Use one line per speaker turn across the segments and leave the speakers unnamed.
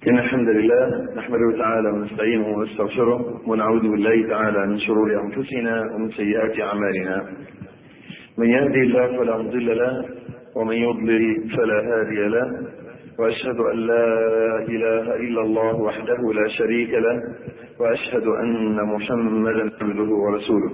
إن الحمد لله نحمده تعالى ونستعينه ونستغفره ونعوذ بالله تعالى من شرور أنفسنا ومن سيئات أعمالنا. من يهدي الله فلا مضل له ومن يضلل فلا هادي له، وأشهد أن لا إله إلا الله وحده لا شريك له، وأشهد أن محمدا عبده ورسوله.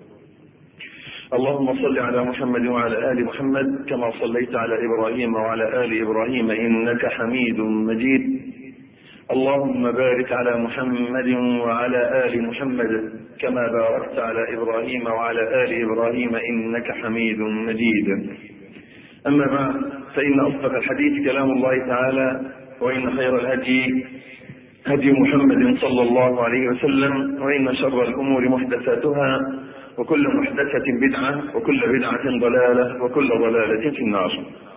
اللهم صل على محمد وعلى آل محمد كما صليت على إبراهيم وعلى آل إبراهيم إنك حميد مجيد. اللهم بارك على محمد وعلى آل محمد كما باركت على إبراهيم وعلى آل إبراهيم إنك حميد مجيد. أما بعد، فإن أصدق الحديث كلام الله تعالى، وإن خير الهدي هدي محمد صلى الله عليه وسلم، وإن شر الأمور محدثاتها، وكل محدثة بدعة، وكل بدعة ضلالة، وكل ضلالة في النار.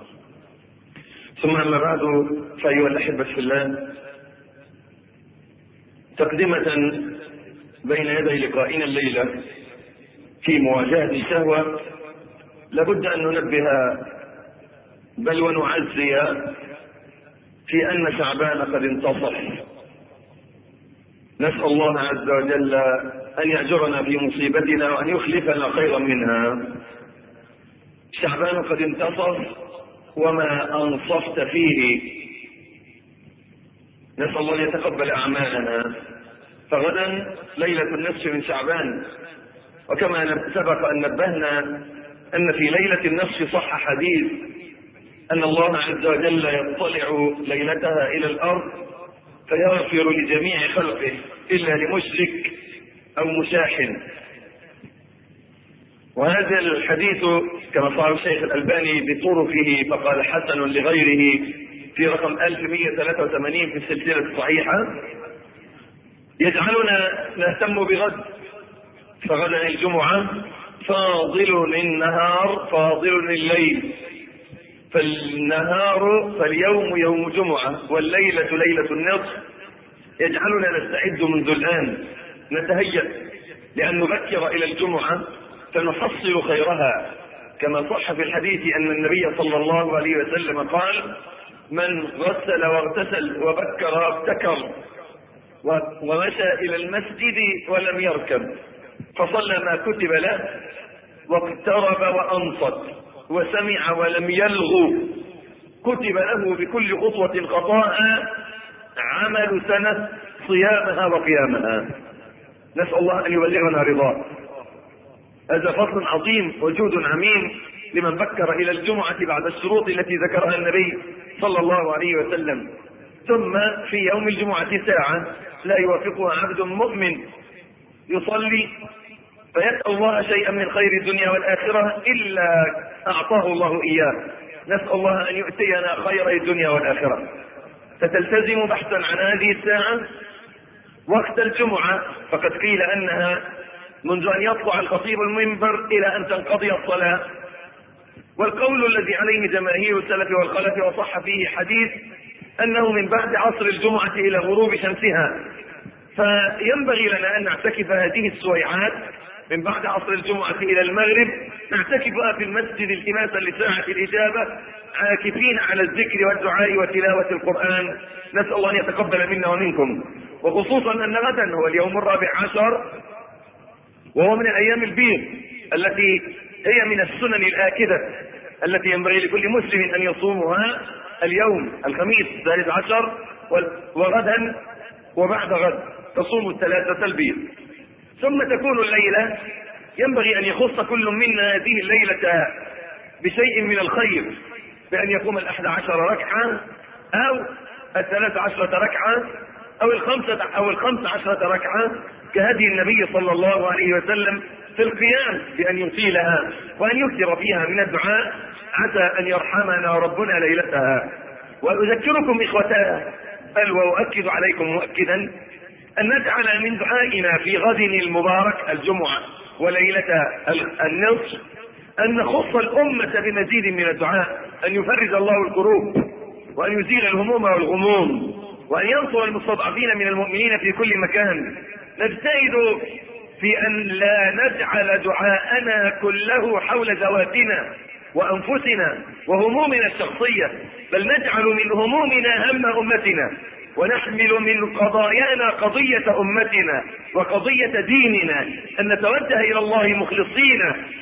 ثم أما بعد، فأيها الأحبة في الله، تقدمة بين يدي لقائنا الليلة في مواجهة الشهوة، لابد أن ننبه بل ونعزي في أن شعبان قد انتصف. نسأل الله عز وجل أن يأجرنا في مصيبتنا وأن يخلفنا خيرا منها. شعبان قد انتصف وما أنصفت فيه. نسأل الله أن يتقبل أعمالنا. فغدا ليلة النصف من شعبان، وكما سبق أن نبهنا أن في ليلة النصف صح حديث أن الله عز وجل يطلع ليلتها إلى الأرض فيغفر لجميع خلقه إلا لمشرك أو مشاحن. وهذا الحديث كما صار الشيخ الألباني بطرقه فقال حسن لغيره في رقم 1183 في السلسلة الصحيحة، يجعلنا نهتم بغد. فغدا الجمعة فاضل النهار فاضل الليل، فاليوم يوم جمعة والليلة ليلة النصف. يجعلنا نستعد منذ الآن، نتهيأ لأن نبكر إلى الجمعة فنحصل خيرها، كما صح في الحديث أن النبي صلى الله عليه وسلم قال: من غسل واغتسل وبكر وابتكر ومشى إلى المسجد ولم يركب فصلى ما كتب له واقترب وأنصت وسمع ولم يلغو كتب له بكل خطوة خطاء عمل سنة صيامها وقيامها. نسأل الله أن يبلغنا رضاه. هذا فضل عظيم وجود عميم لمن بكر إلى الجمعة بعد الشروط التي ذكرها النبي صلى الله عليه وسلم. ثم في يوم الجمعة ساعة لا يوافقها عبد مؤمن يصلي فيسأل الله شيئا من خير الدنيا والآخرة إلا أعطاه الله إياه. نسأل الله أن يؤتينا خير الدنيا والآخرة. فتلتزم بحثا عن هذه الساعة وقت الجمعة، فقد قيل أنها منذ أن يطلع الخطيب المنبر إلى أن تنقضي الصلاة. والقول الذي عليه جماهير السلف والخلف وصح فيه حديث أنه من بعد عصر الجمعة إلى غروب شمسها. فينبغي لنا أن نعتكف هذه السويعات من بعد عصر الجمعة إلى المغرب، نعتكفها في المسجد التماسا لساعة الإجابة، عاكفين على الذكر والدعاء وتلاوة القرآن. نسأل الله أن يتقبل منا ومنكم، وخصوصا أن غدا هو اليوم 14، وهو من الأيام البيض التي هي من السنن الآكدة التي ينبغي لكل مسلم أن يصومها. اليوم الخميس 13، وغدا وبعد غد تصوم الثلاثة البيض. ثم تكون الليلة ينبغي أن يخص كل منا هذه الليلة بشيء من الخير، بأن يقوم 11 ركعة أو 13 ركعة أو 15 ركعة كهدي النبي صلى الله عليه وسلم في القيام، بأن يطيلها وأن يكثر فيها من الدعاء عسى أن يرحمنا ربنا ليلتها. وأذكركم إخوتاه بل وأؤكد عليكم مؤكدا أن نجعل من دعائنا في غد المبارك الجمعة وليلة النصف أن نخص الأمة بمزيد من الدعاء، أن يفرج الله الكروب وأن يزيل الهموم والغموم وأن ينصر المستضعفين من المؤمنين في كل مكان. نجتهد في أن لا نجعل دعاءنا كله حول ذواتنا وأنفسنا وهمومنا الشخصية، بل نجعل من همومنا هم أمتنا، ونحمل من قضايانا قضية أمتنا وقضية ديننا، أن نتوجه إلى الله مخلصين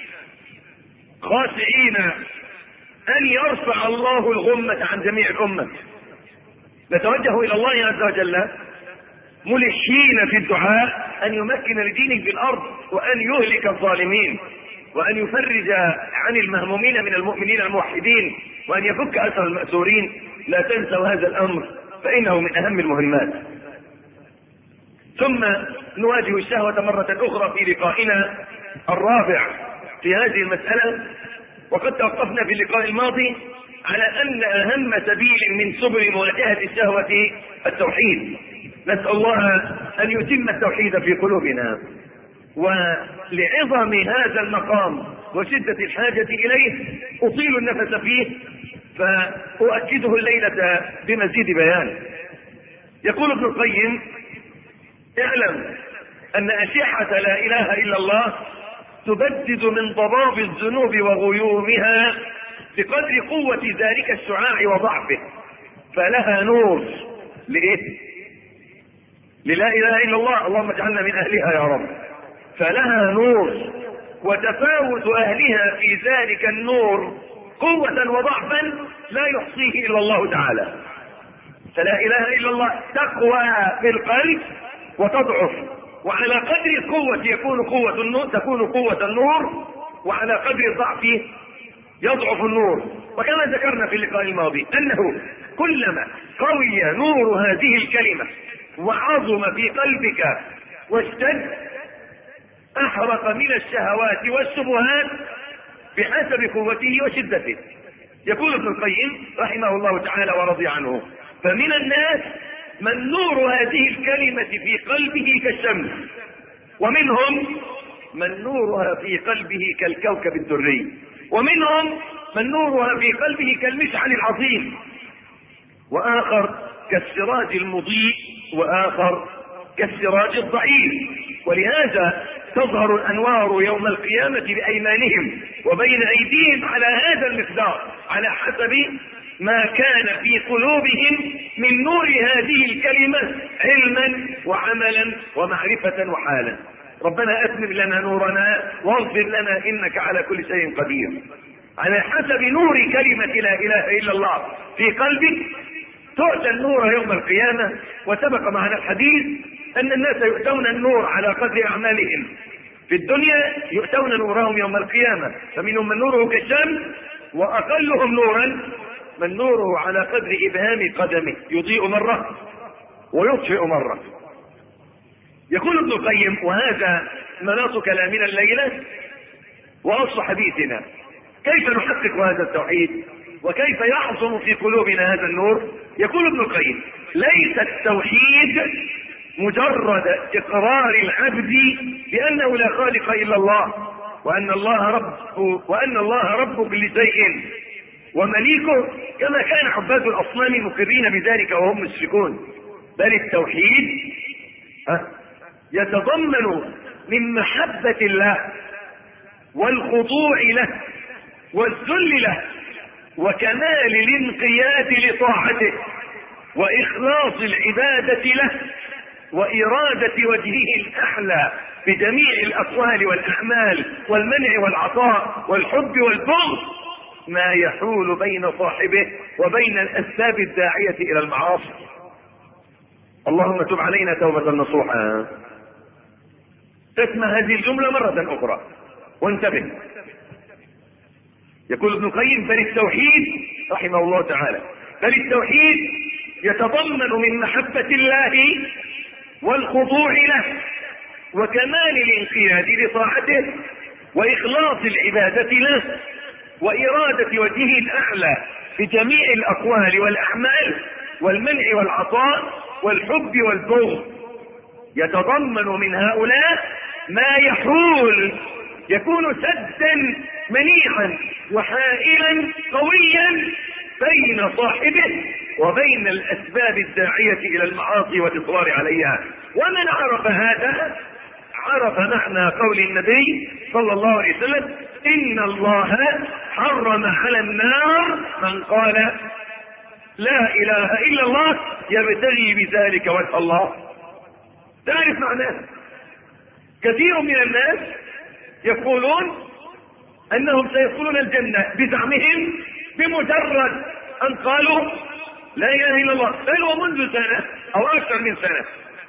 خاشعين، أن يرفع الله الغمة عن جميع الأمة. نتوجه إلى الله عز وجل ملحين في الدعاء أن يمكن لدينه في الأرض، وأن يهلك الظالمين، وأن يفرج عن المهمومين من المؤمنين الموحدين، وأن يفك أسر المأسورين. لا تنسوا هذا الأمر فإنه من أهم المهمات. ثم نواجه الشهوة مرة أخرى في لقائنا الرابع في هذه المسألة. وقد توقفنا في اللقاء الماضي على أن أهم سبيل من سبل مواجهة الشهوة التوحيد. نسأل الله أن يتم التوحيد في قلوبنا. ولعظم هذا المقام وشدة الحاجة إليه أطيل النفس فيه، فأؤكده الليلة بمزيد بيان. يقول ابن القيم: اعلم أن أشحة لا إله إلا الله تبدد من ضباب الذنوب وغيومها بقدر قوة ذلك الشعاع وضعفه، فلها نور. لإيه؟ للا إله إلا الله، اللهم اجعلنا من أهلها يا رب. فلها نور، وتفاوت أهلها في ذلك النور قوة وضعفا لا يحصيه إلا الله تعالى. فلا إله إلا الله تقوى في القلب وتضعف، وعلى قدر القوة تكون قوة النور، وعلى قدر الضعف يضعف النور. وكما ذكرنا في اللقاء الماضي أنه كلما قوي نور هذه الكلمة وعظم في قلبك واشتد، أحرق من الشهوات والشبهات بحسب قوته وشدته. يقول ابن القيم رحمه الله تعالى ورضي عنه: فمن الناس من نور هذه الكلمة في قلبه كالشمس، ومنهم من نورها في قلبه كالكوكب الدري، ومنهم من نورها في قلبه كالمشعل العظيم، وآخر كالسراج المضيء، وآخر كالسراج الضعيف. ولهذا تظهر الأنوار يوم القيامة بأيمانهم وبين أيديهم على هذا المقدار، على حسب ما كان في قلوبهم من نور هذه الكلمة علما وعملا ومعرفة وحالا. ربنا أتمم لنا نورنا واغفر لنا إنك على كل شيء قدير. على حسب نور كلمة لا إله إلا الله في قلبك تؤتى النور يوم القيامة. وسبق معنا الحديث أن الناس يؤتون النور على قدر أعمالهم في الدنيا، يؤتون نورهم يوم القيامة، فمنهم من نوره كالشمس، وأقلهم نورا من نوره على قدر إبهام قدمه، يضيء مرة ويطفئ مرة. يقول ابن القيم: وهذا مناط كلامنا الليلة وأصل حديثنا، كيف نحقق هذا التوحيد وكيف يعظم في قلوبنا هذا النور. يقول ابن القيم: ليس التوحيد مجرد إقرار العبد بأنه لا خالق إلا الله، وأن الله رب كل شيء ومليكه، كما كان عباد الأصنام مقرين بذلك وهم مشركون. بل التوحيد يتضمن من محبة الله والخضوع له والذل له وكمال الانقياد لطاعته وإخلاص العبادة له وإرادة وجهه الأعلى بجميع الأقوال والأعمال والمنع والعطاء والحب والبغض، ما يحول بين صاحبه وبين الأسباب الداعية إلى المعاصي. اللهم تب علينا توبة نصوحا. اسمع هذه الجملة مرة أخرى وانتبه. يقول ابن القيم: بل التوحيد رحمه الله تعالى، بل التوحيد يتضمن من محبة الله والخضوع له وكمال الانقياد لطاعته وإخلاص العبادة له وإرادة وجهه الأعلى في جميع الأقوال والأعمال والمنع والعطاء والحب والبغض. يتضمن من هؤلاء ما يحول، يكون سدا منيعا وحائلا قويا بين صاحبه وبين الأسباب الداعية إلى المعاصي والإصرار عليها. ومن عرف هذا عرف معنى قول النبي صلى الله عليه وسلم: إن الله حرم على النار من قال لا إله إلا الله يبتغي بذلك وجه الله. تعرف معناه؟ كثير من الناس يقولون أنهم سيدخلون الجنة بزعمهم بمجرد أن قالوا لا إله إلا الله. بل ومنذ سنة أو أكثر من سنة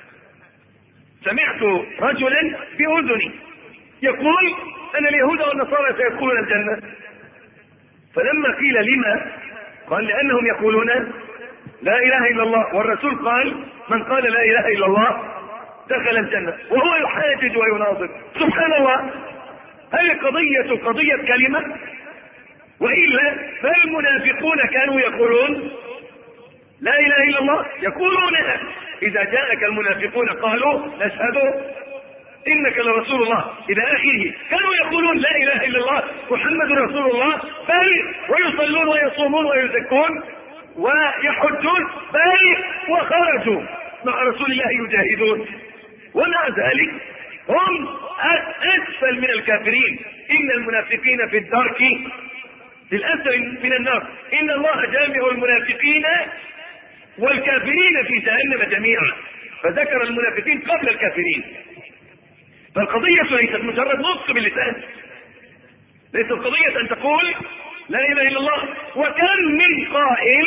سمعت رجلا بأذني يقول أن اليهود والنصارى سيدخلون الجنة. فلما قيل لما قال لأنهم يقولون لا إله إلا الله، والرسول قال من قال لا إله إلا الله دخل الجنة، وهو يحاجج ويناظر. سبحان الله، هل القضية قضية كلمة؟ وإلا فالمنافقون كانوا يقولون لا إله إلا الله، يقولونها. إذا جاءك المنافقون قالوا نشهد إنك لرسول الله إلى آخره، كانوا يقولون لا إله إلا الله محمد رسول الله، بل ويصلون ويصومون ويزكون ويحجون، بل وخرجوا مع رسول الله يجاهدون، ومع ذلك هم أسفل من الكافرين. إن المنافقين في الدرك في الأسفل من النار، إن الله جامع المنافقين والكافرين في جهنم جميعا، فذكر المنافقين قبل الكافرين. فالقضية ليست مجرد نطق باللسان، ليست قضية أن تقول لا إله إلا الله. وكم من قائل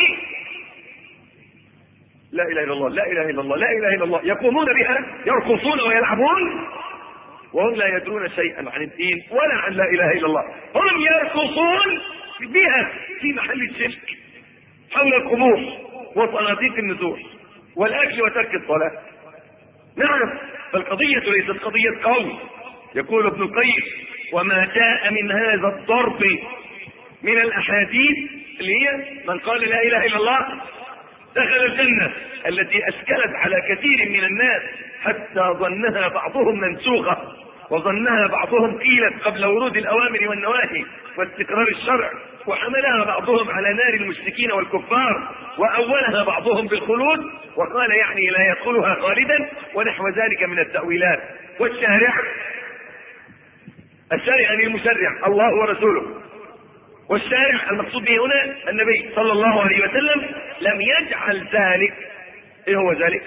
لا إله إلا الله لا إله إلا الله لا إله إلا الله، يقومون بها يرقصون ويلعبون وهم لا يدرون شيئا عن الدين ولا عن لا إله إلا الله. هم يرقصون بها في محل الشرك حول القبور وصناديق النذور والأكل وترك الصلاة. نعم، فالقضية ليست قضية قول. يقول ابن القيم وما جاء من هذا الضرب من الأحاديث اللي هي من قال لا إله إلا الله دخل الجنة، التي أشكلت على كثير من الناس حتى ظنها بعضهم منسوخة، وظنها بعضهم قيلت قبل ورود الأوامر والنواهي واستقرار الشرع، وحملها بعضهم على نار المشركين والكفار، وأولها بعضهم بالخلود وقال يعني لا يدخلها خالدا ونحو ذلك من التأويلات. والشارع يعني المشرع الله ورسوله، والشارع المقصود به هنا النبي صلى الله عليه وسلم لم يجعل ذلك. ايه هو ذلك؟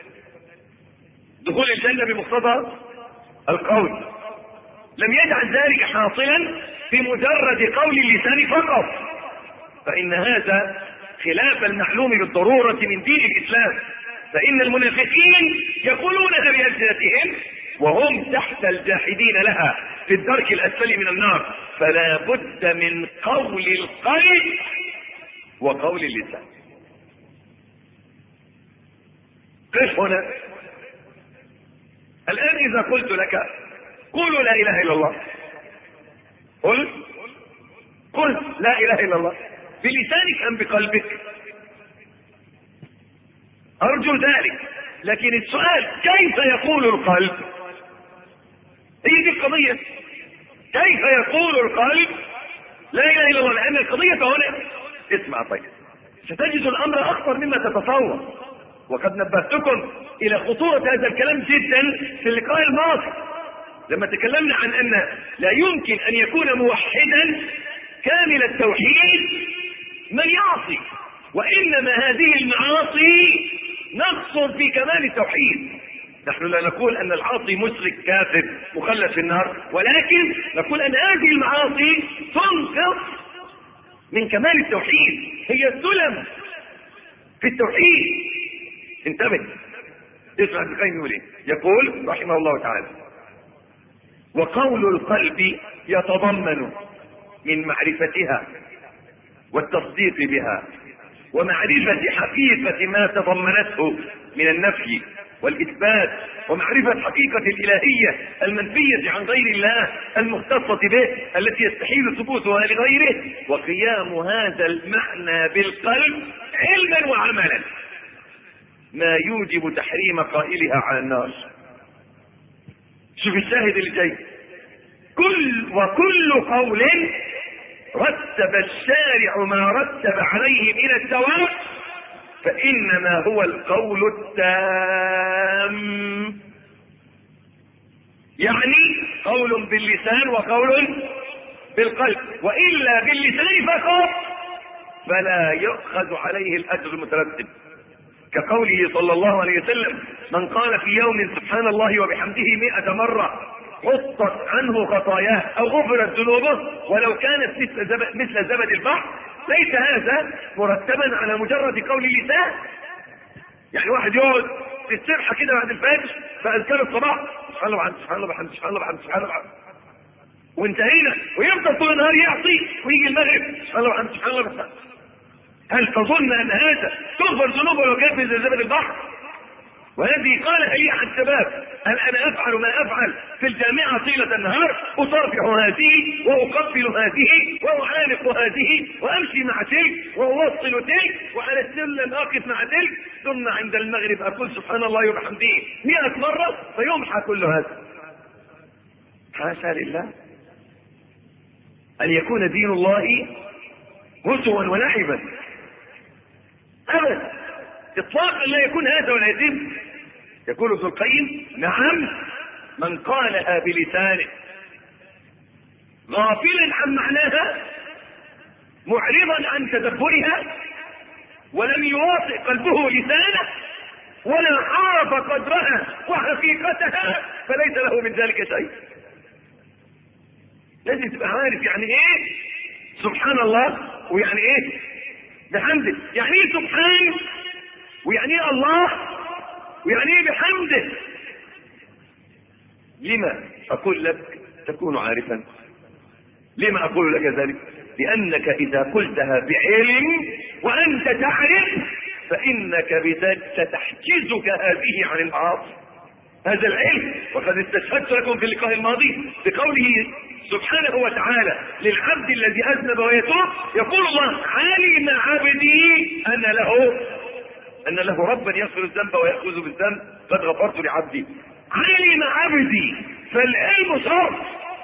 دخول الجنة بمقتضى القول. لم يجعل ذلك حاصلا بمجرد قول اللسان فقط، فإن هذا خلاف المعلوم بالضرورة من دين الإسلام. فإن المنافقين يقولونها بألسنتهم وهم تحت الجاحدين لها في الدرك الأسفل من النار، فلا بد من قول القلب وقول اللسان. قف هنا الآن. إذا قلت لك قولوا لا إله إلا الله، قل لا إله إلا الله بلسانك أم بقلبك؟ أرجو ذلك. لكن السؤال كيف يقول القلب؟ هي دي القضية. كيف يقول القلب لا إله إلا الله؟ لأن القضية هنا اسمع طيب، ستجد الأمر أخطر مما تتصور، وقد نبهتكم إلى خطورة هذا الكلام جدا في اللقاء الماضي لما تكلمنا عن أن لا يمكن أن يكون موحدا كامل التوحيد من يعصي، وإنما هذه المعاصي نقص في كمال التوحيد. نحن لا نقول أن العاصي مشرك كافر مخلد في النار، ولكن نقول أن هذه المعاصي تنقص من كمال التوحيد، هي السلم في التوحيد. انتبه، اسمع ابن القيم يقول ايه؟ يقول رحمه الله تعالى وقول القلب يتضمن من معرفتها والتصديق بها ومعرفة حقيقة ما تضمنته من النفي والإثبات، ومعرفة حقيقة الإلهية المنفية عن غير الله المختصة به التي يستحيل ثبوتها لغيره، وقيام هذا المعنى بالقلب علما وعملا ما يوجب تحريم قائلها على النار. شوف الشاهد اللي جاي، وكل قول رتب الشارع ما رتب عليه من الثواب فإنما هو القول التام، يعني قول باللسان وقول بالقلب، وإلا باللسان فقط فلا يؤخذ عليه الأجر المترتب، كقوله صلى الله عليه وسلم: من قال في يوم سبحان الله وبحمده 100 مرة حطت عنه خطاياه أو غفرت ذنوبه ولو كانت مثل زبد البحر. ليس هذا مرتبا على مجرد قول اللسان. يعني واحد يقعد في السبحة كده بعد الفجر فأذكار الصباح سبحان الله وبحمده سبحان الله وبحمده سبحان الله وبحمده سبحان الله وبحمده وانتهينا، ويفضل طول النهار يعصي ويجي المغرب سبحان الله وبحمده سبحان الله وبحمده. هل تظن أن هذا تغفر ذنوبه لو كانت مثل زبد البحر؟ وهذه قالها لي عن شباب: هل انا افعل ما افعل في الجامعه طيله النهار، اصافح هذه واقبل هذه واعانق هذه وامشي مع تلك واوصل تلك وعلى السلم اقف مع تلك، ثم عند المغرب اقول سبحان الله وبحمده 100 مره فيمحى كل هذا. حاشا لله ان يكون دين الله هزوا ولعبا ابدا، اطلاقا لا يكون هذا ولا يتم. يقول ابن القيم: نعم، من قالها بلسانه غافلا عن معناها معرضا عن تدبرها ولم يواطئ قلبه لسانه ولا عرف قدرها وحقيقتها فليس له من ذلك شيء. لازم تبقى عارف يعني ايه سبحان الله ويعني ايه بحمده، يعني ايه سبحان ويعني ايه الله ويعني ايه بحمده. لما اقول لك تكون عارفا؟ لما اقول لك ذلك؟ لانك اذا قلتها بعلم وانت تعرف فانك بذلك ستحجزك هذه عن المعاصي. هذا العلم، وقد استشهدت لكم في اللقاء الماضي بقوله سبحانه وتعالى للعبد الذي اذنب ويتوب، يقول الله: علم عبدي ان له ربا يغفر الذنب ويأخذ بالذنب قد غفرت لعبدي. علم عبدي، فالعلم شرط.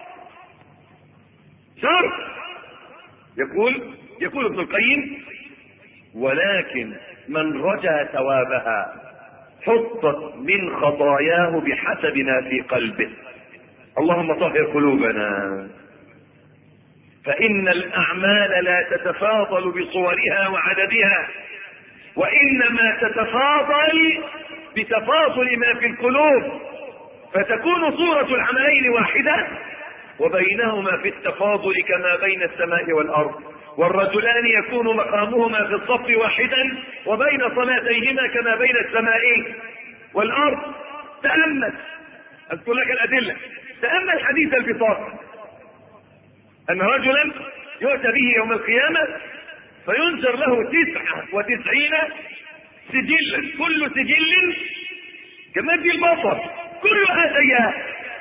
يقول ابن القيم: ولكن من رجا ثوابها حطت من خطاياه بحسب ما في قلبه. اللهم طهر قلوبنا، فإن الأعمال لا تتفاضل بصورها وعددها، وإنما تتفاضل بتفاضل ما في القلوب، فتكون صورة العملين واحدة وبينهما في التفاضل كما بين السماء والأرض، والرجلان يكون مقامهما في الصف واحدا وبين صلاتيهما كما بين السماء والأرض. تأمل، أذكر لك الأدلة. تأمل حديث البطاقة، أن رجلا يؤتى به يوم القيامة فينشر له 99 سجلا، كل سجل كمد البصر كلها سيئات،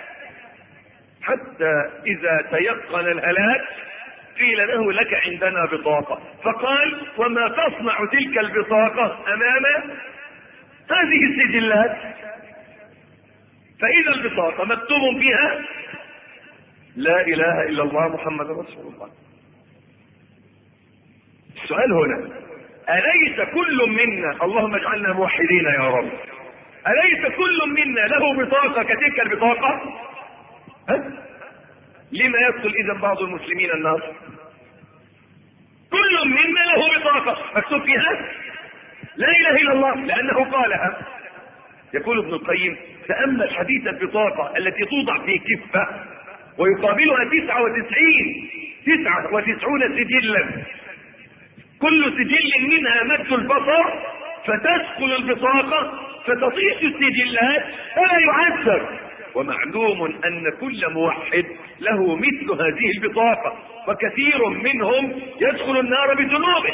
حتى إذا تيقن الهلاك قيل له: لك عندنا بطاقة. فقال: وما تصنع تلك البطاقة أمام هذه السجلات؟ فإذا البطاقة مكتوب فيها: لا إله إلا الله محمد رسول الله. السؤال هنا: أليس كل منا، اللهم اجعلنا موحدين يا رب، أليس كل منا له بطاقة كتلك البطاقة؟ لما يدخل إذا بعض المسلمين النار؟ كل منا له بطاقة مكتوب فيها لا إله إلا الله لأنه قالها. يقول ابن القيم: تأمل حديث البطاقة التي توضع في كفة ويقابلها 99 سجلا، كل سجل منها مد البصر، فتثقل البطاقة فتطيش السجلات فلا يعذب. ومعلوم أن كل موحد له مثل هذه البطاقة، وكثير منهم يدخل النار بذنوبه،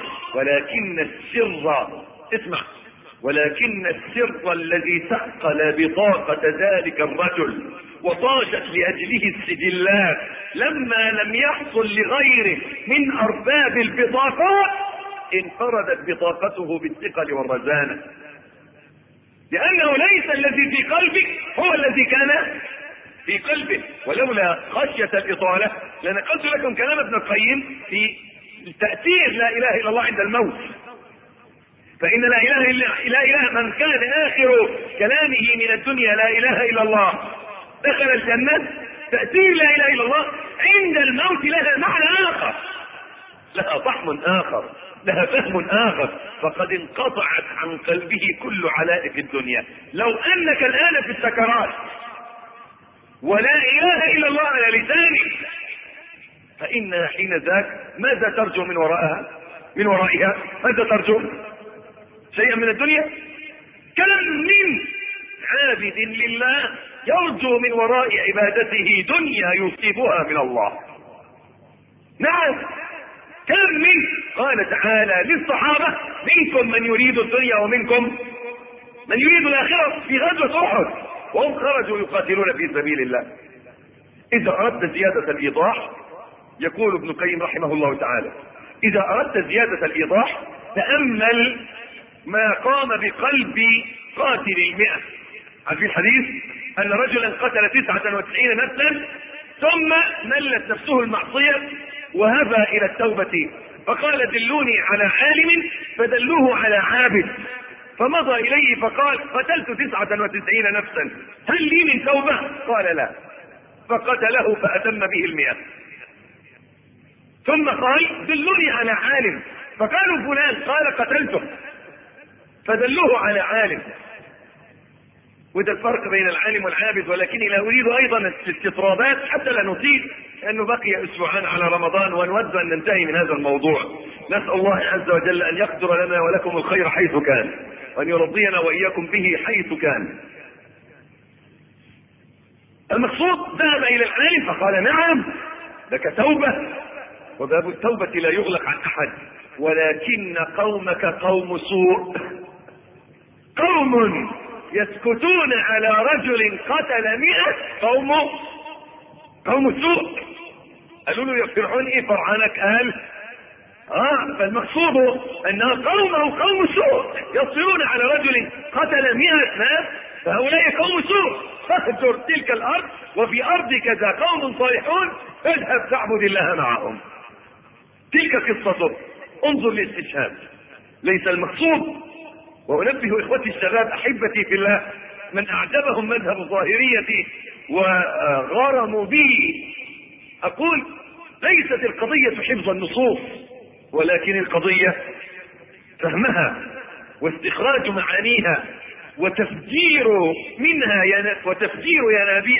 ولكن السر الذي ثقل بطاقة ذلك الرجل وطاشت لأجله السجلات لما لم يحصل لغيره من أرباب البطاقات انفردت بطاقته بالثقل والرزانة، لأنه ليس الذي في قلبك هو الذي كان في قلبه. ولولا خشية الإطالة لنقلت لكم كلام ابن القيم في تأثير لا إله إلا الله عند الموت. فإن لا إله من كان آخر كلامه من الدنيا لا إله إلا الله دخل الجنة. تأثير لا إله إلا الله عند الموت لها معنى آخر، لها طعم آخر، لها فهم آخر، فقد انقطعت عن قلبه كل علائق الدنيا. لو أنك الآن في السكرات ولا إله إلا الله على لسانك، فإن حين ذاك ماذا ترجو من ورائها؟ ماذا ترجو؟ شيئا من الدنيا؟ كم من عابد لله يرجو من وراء عبادته دنيا يصيبها من الله. نعم، كم من قال تعالى للصحابة: منكم من يريد الدنيا ومنكم من يريد الآخرة، في غزوة أحد وهم خرجوا يقاتلون في سبيل الله. إذا أردت زيادة الإيضاح، يقول ابن القيم رحمه الله تعالى: إذا أردت زيادة الإيضاح تأمل ما قام بقلب قاتل 100. في الحديث أن رجلا قتل 99 نفسا ثم ملت نفسه المعصية وهبى إلى التوبة، فقال: دلوني على عالم، فدلوه على عابد، فمضى إليه فقال: قتلت 99 نفسا، هل لي من توبة؟ قال: لا، فقتله فأتم به 100. ثم قال: دلوني على عالم، فقالوا: فلان، قال: قتلته، فدلوه على عالم. وده الفرق بين العالم والعابد. ولكني لا أريد أيضا الاستطرادات حتى لا نطيل، لأنه بقي أسبوعان على رمضان ونود أن ننتهي من هذا الموضوع. نسأل الله عز وجل أن يقدر لنا ولكم الخير حيث كان، وأن يرضينا وإياكم به حيث كان. المقصود ذهب إلى العالم فقال: نعم لك توبة، وباب التوبة لا يغلق عن أحد، ولكن قومك قوم سوء، قوم يسكتون على رجل قتل 100، قوم سوء. قالوا له: يا فرعون ايه فرعانك؟ قال: فالمقصود ان قومه قوم سوء يصلون على رجل قتل 100 ناس، فهؤلاء قوم سوء، فاهجر تلك الارض وفي ارضك ذا قوم صالحون اذهب فاعبد الله معهم. تلك قصته. انظر للاستشهاد. ليس المقصود، وأنبه إخوتي الشباب أحبتي في الله، من أعجبهم مذهب الظاهرية وغرموا به، أقول: ليست القضية حفظ النصوص، ولكن القضية فهمها واستخراج معانيها وتفجير منها وتفجير ينابيع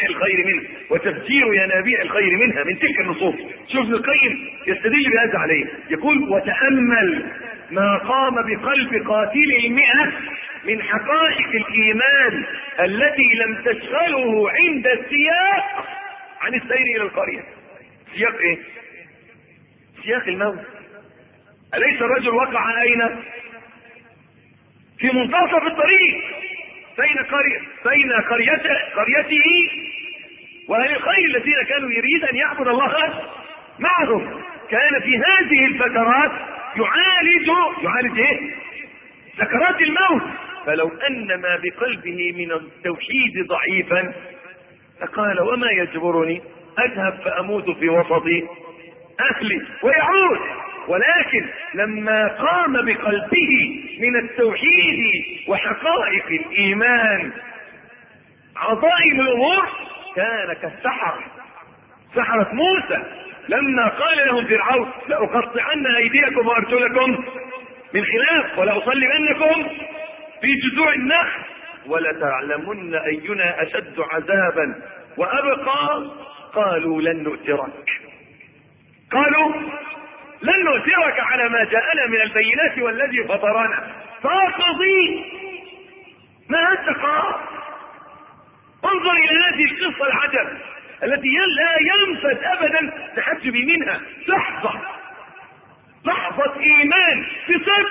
الخير منها من تلك النصوص. شوف ابن القيم يستدل بهذا عليه، يقول: وتأمل ما قام بقلب قاتل 100 من حقائق الإيمان التي لم تشغله عند السياق عن السير إلى القرية. سياق إيه؟ سياق الموت. أليس الرجل وقع أين؟ في منتصف الطريق بين قريته وأهل الخير الذين كانوا يريد أن يعبد الله معهم. كان في هذه الفترات يعالج ايه؟ سكرات الموت. فلو ان ما بقلبه من التوحيد ضعيفا فقال: وما يجبرني اذهب فاموت في وسط اهلي ويعود. ولكن لما قام بقلبه من التوحيد وحقائق الايمان عظائم الامور كان سحرة موسى لما قال لهم فرعون: لأقطعن أيديكم وأرجلكم من خلاف ولأصلبنكم في جذوع النخل ولتعلمن أينا أشد عذابا وأبقى. قالوا: لن نؤثرك على ما جاءنا من البينات والذي فطرنا فاقضي ما أنت قاض. انظر إلى هذه القصة العجب التي لا ينفد ابدا تحسبي منها لحظة ايمان بصدق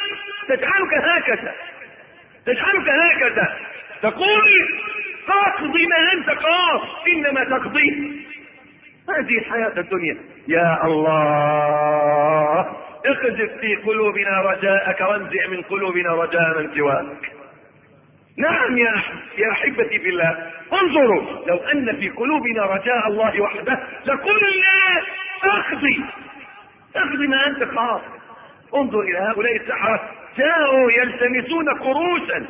تجعلك هكذا تقول: تقضي ما انت قاض، انما تقضي هذه الحياة الدنيا. يا الله، اخذف في قلوبنا رجاءك وانزع من قلوبنا رجاء من سواك. نعم يا احبتي في الله، انظروا، لو ان في قلوبنا رجاء الله وحده لقلنا اخذي ما انت خاص. انظر الى هؤلاء السحرة، جاءوا يلتمسون قروشا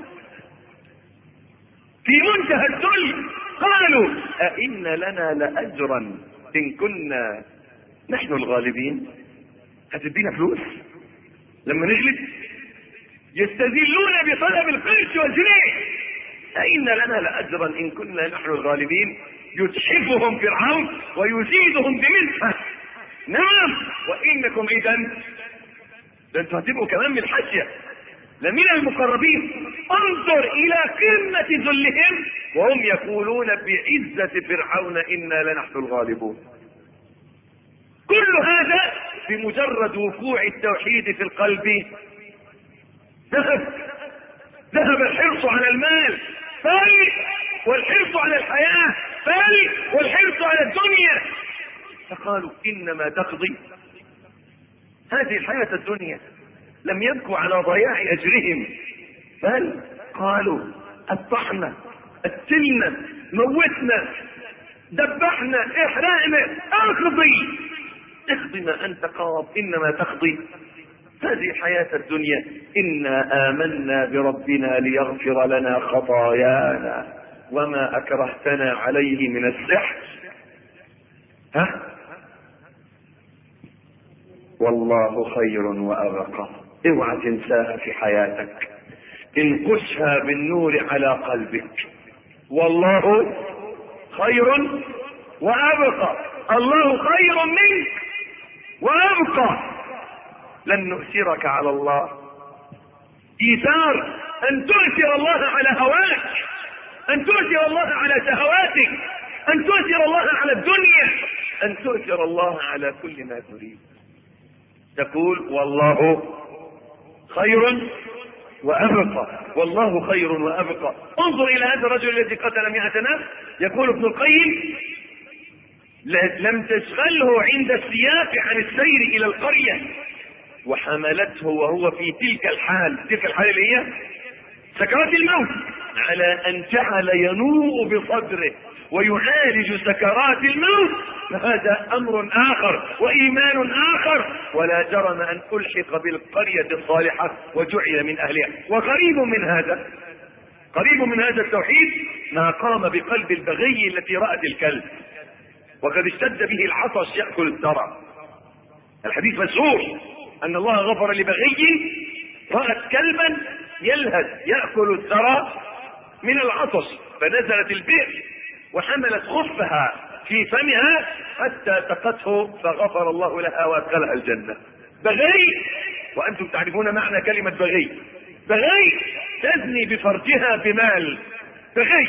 في منتهى الذل، قالوا: أئن لنا لأجرا إن كنا نحن الغالبين؟ هتدينا فلوس؟ لما نغلب يستذلون بطلب القرش والجنيه، أئن لنا لأجرا إن كنا نحن الغالبين. يتحفهم فرعون ويزيدهم بمزحة. نعم، وإنكم إذا لن تهتبوا كمان من الحاشية لمن المقربين. انظر إلى قمة ذلهم وهم يقولون بعزة فرعون إنا لنحن الغالبون. كل هذا بمجرد وقوع التوحيد في القلب ذهب الحرص على المال بل والحرص على الحياة بل والحرص على الدنيا. فقالوا إنما تقضي هذه الحياة الدنيا. لم يبكوا على ضياع أجرهم بل قالوا قطعنا قتلنا موتنا ذبحنا احرقنا اقضي ما أنت قاض. إنما تقضي هذه الحياة الدنيا. إنا آمنا بربنا ليغفر لنا خطايانا وما أكرهتنا عليه من السحر. والله خير وأبقى. اوعى تنساها في حياتك، انقشها بالنور على قلبك. والله خير وأبقى. الله خير منك وأبقى. لن نؤثرك على الله. إيثار أن تؤثر الله على هواك، أن تؤثر الله على شهواتك، أن تؤثر الله على الدنيا، أن تؤثر الله على كل ما تريد. تقول والله خير وأبقى. والله خير وأبقى. انظر إلى هذا الرجل الذي قتل 100 نفس. يقول ابن القيم لم تشغله عند السياق عن السير إلى القرية وحملته وهو في تلك الحال اللي هي سكرات الموت على أن جعل ينوء بصدره ويعالج سكرات الموت. فهذا أمر آخر وإيمان آخر. ولا جرم أن ألحق بالقرية الصالحة وجعل من أهلها. وقريب من هذا التوحيد ما قام بقلب البغي التي رأت الكلب وقد اشتد به العطش يأكل الثرى. الحديث مشهور أن الله غفر لبغي رأت كلبا يلهث يأكل الثرى من العطش فنزلت البئر وحملت خفها في فمها حتى تقته فغفر الله لها وادخلها الجنة. بغي، وأنتم تعرفون معنى كلمة بغي. بغي تزني بفرجها بمال. بغي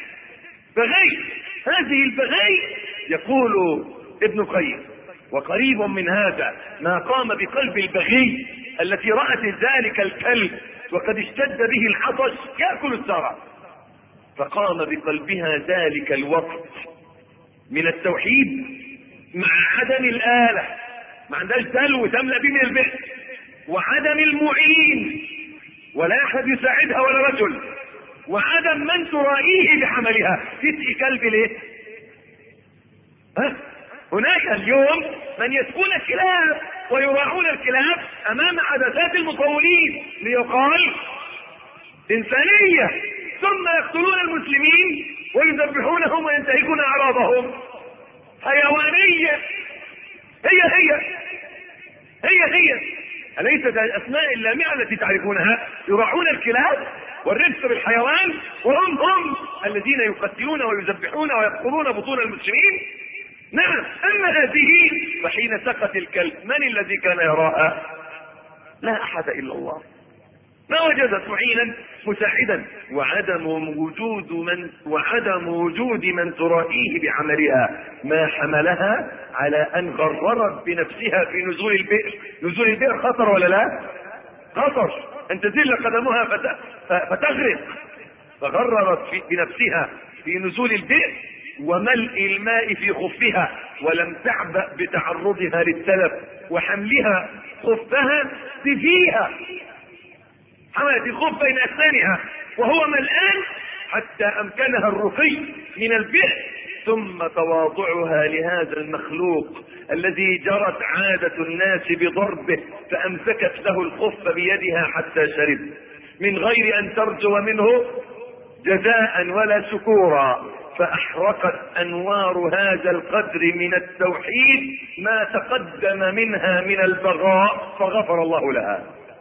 هذه البغي. يقول ابن القيم وقريب من هذا ما قام بقلب البغي التي رأت ذلك الكلب وقد اشتد به العطش يأكل الثرى فقام بقلبها ذلك الوقت من التوحيد مع عدم الآلة، ما عندهاش دلو تملأ به من البئر، وعدم المعين ولا أحد يساعدها ولا رجل، وعدم من ترائيه بعملها. تسقي كلب ليه؟ هناك اليوم من يسقون الكلاب ويراعون الكلاب أمام عدسات المطولين ليقال إنسانية، ثم يقتلون المسلمين ويذبحونهم وينتهكون أعراضهم. حيوانية. هي أليست الأسماء اللامعة التي تعرفونها؟ يراعون الكلاب والرفق بالحيوان وهم الذين يقتلون ويذبحون ويقتلون بطون المسلمين. نعم. أما هذه فحين سقت الكلب من الذي كان يراها؟ لا أحد إلا الله. ما وجدت معينا مساعدا. وعدم وجود من ترائيه بعملها ما حملها على أن غررت بنفسها في نزول البئر. نزول البئر خطر ولا لا؟ خطر أن تزل قدمها فتغرق. فغررت بنفسها في نزول البئر وملء الماء في خفها ولم تعبأ بتعرضها للتلف وحملها خفها بفيها. حملت الخف بين أسنانها وهو ملآن حتى أمكنها الرقي من البئر، ثم تواضعها لهذا المخلوق الذي جرت عادة الناس بضربه فأمسكت له الخف بيدها حتى شرب من غير أن ترجو منه جزاء ولا شكورا. فأحرقت أنوار هذا القدر من التوحيد ما تقدم منها من البغاء فغفر الله لها.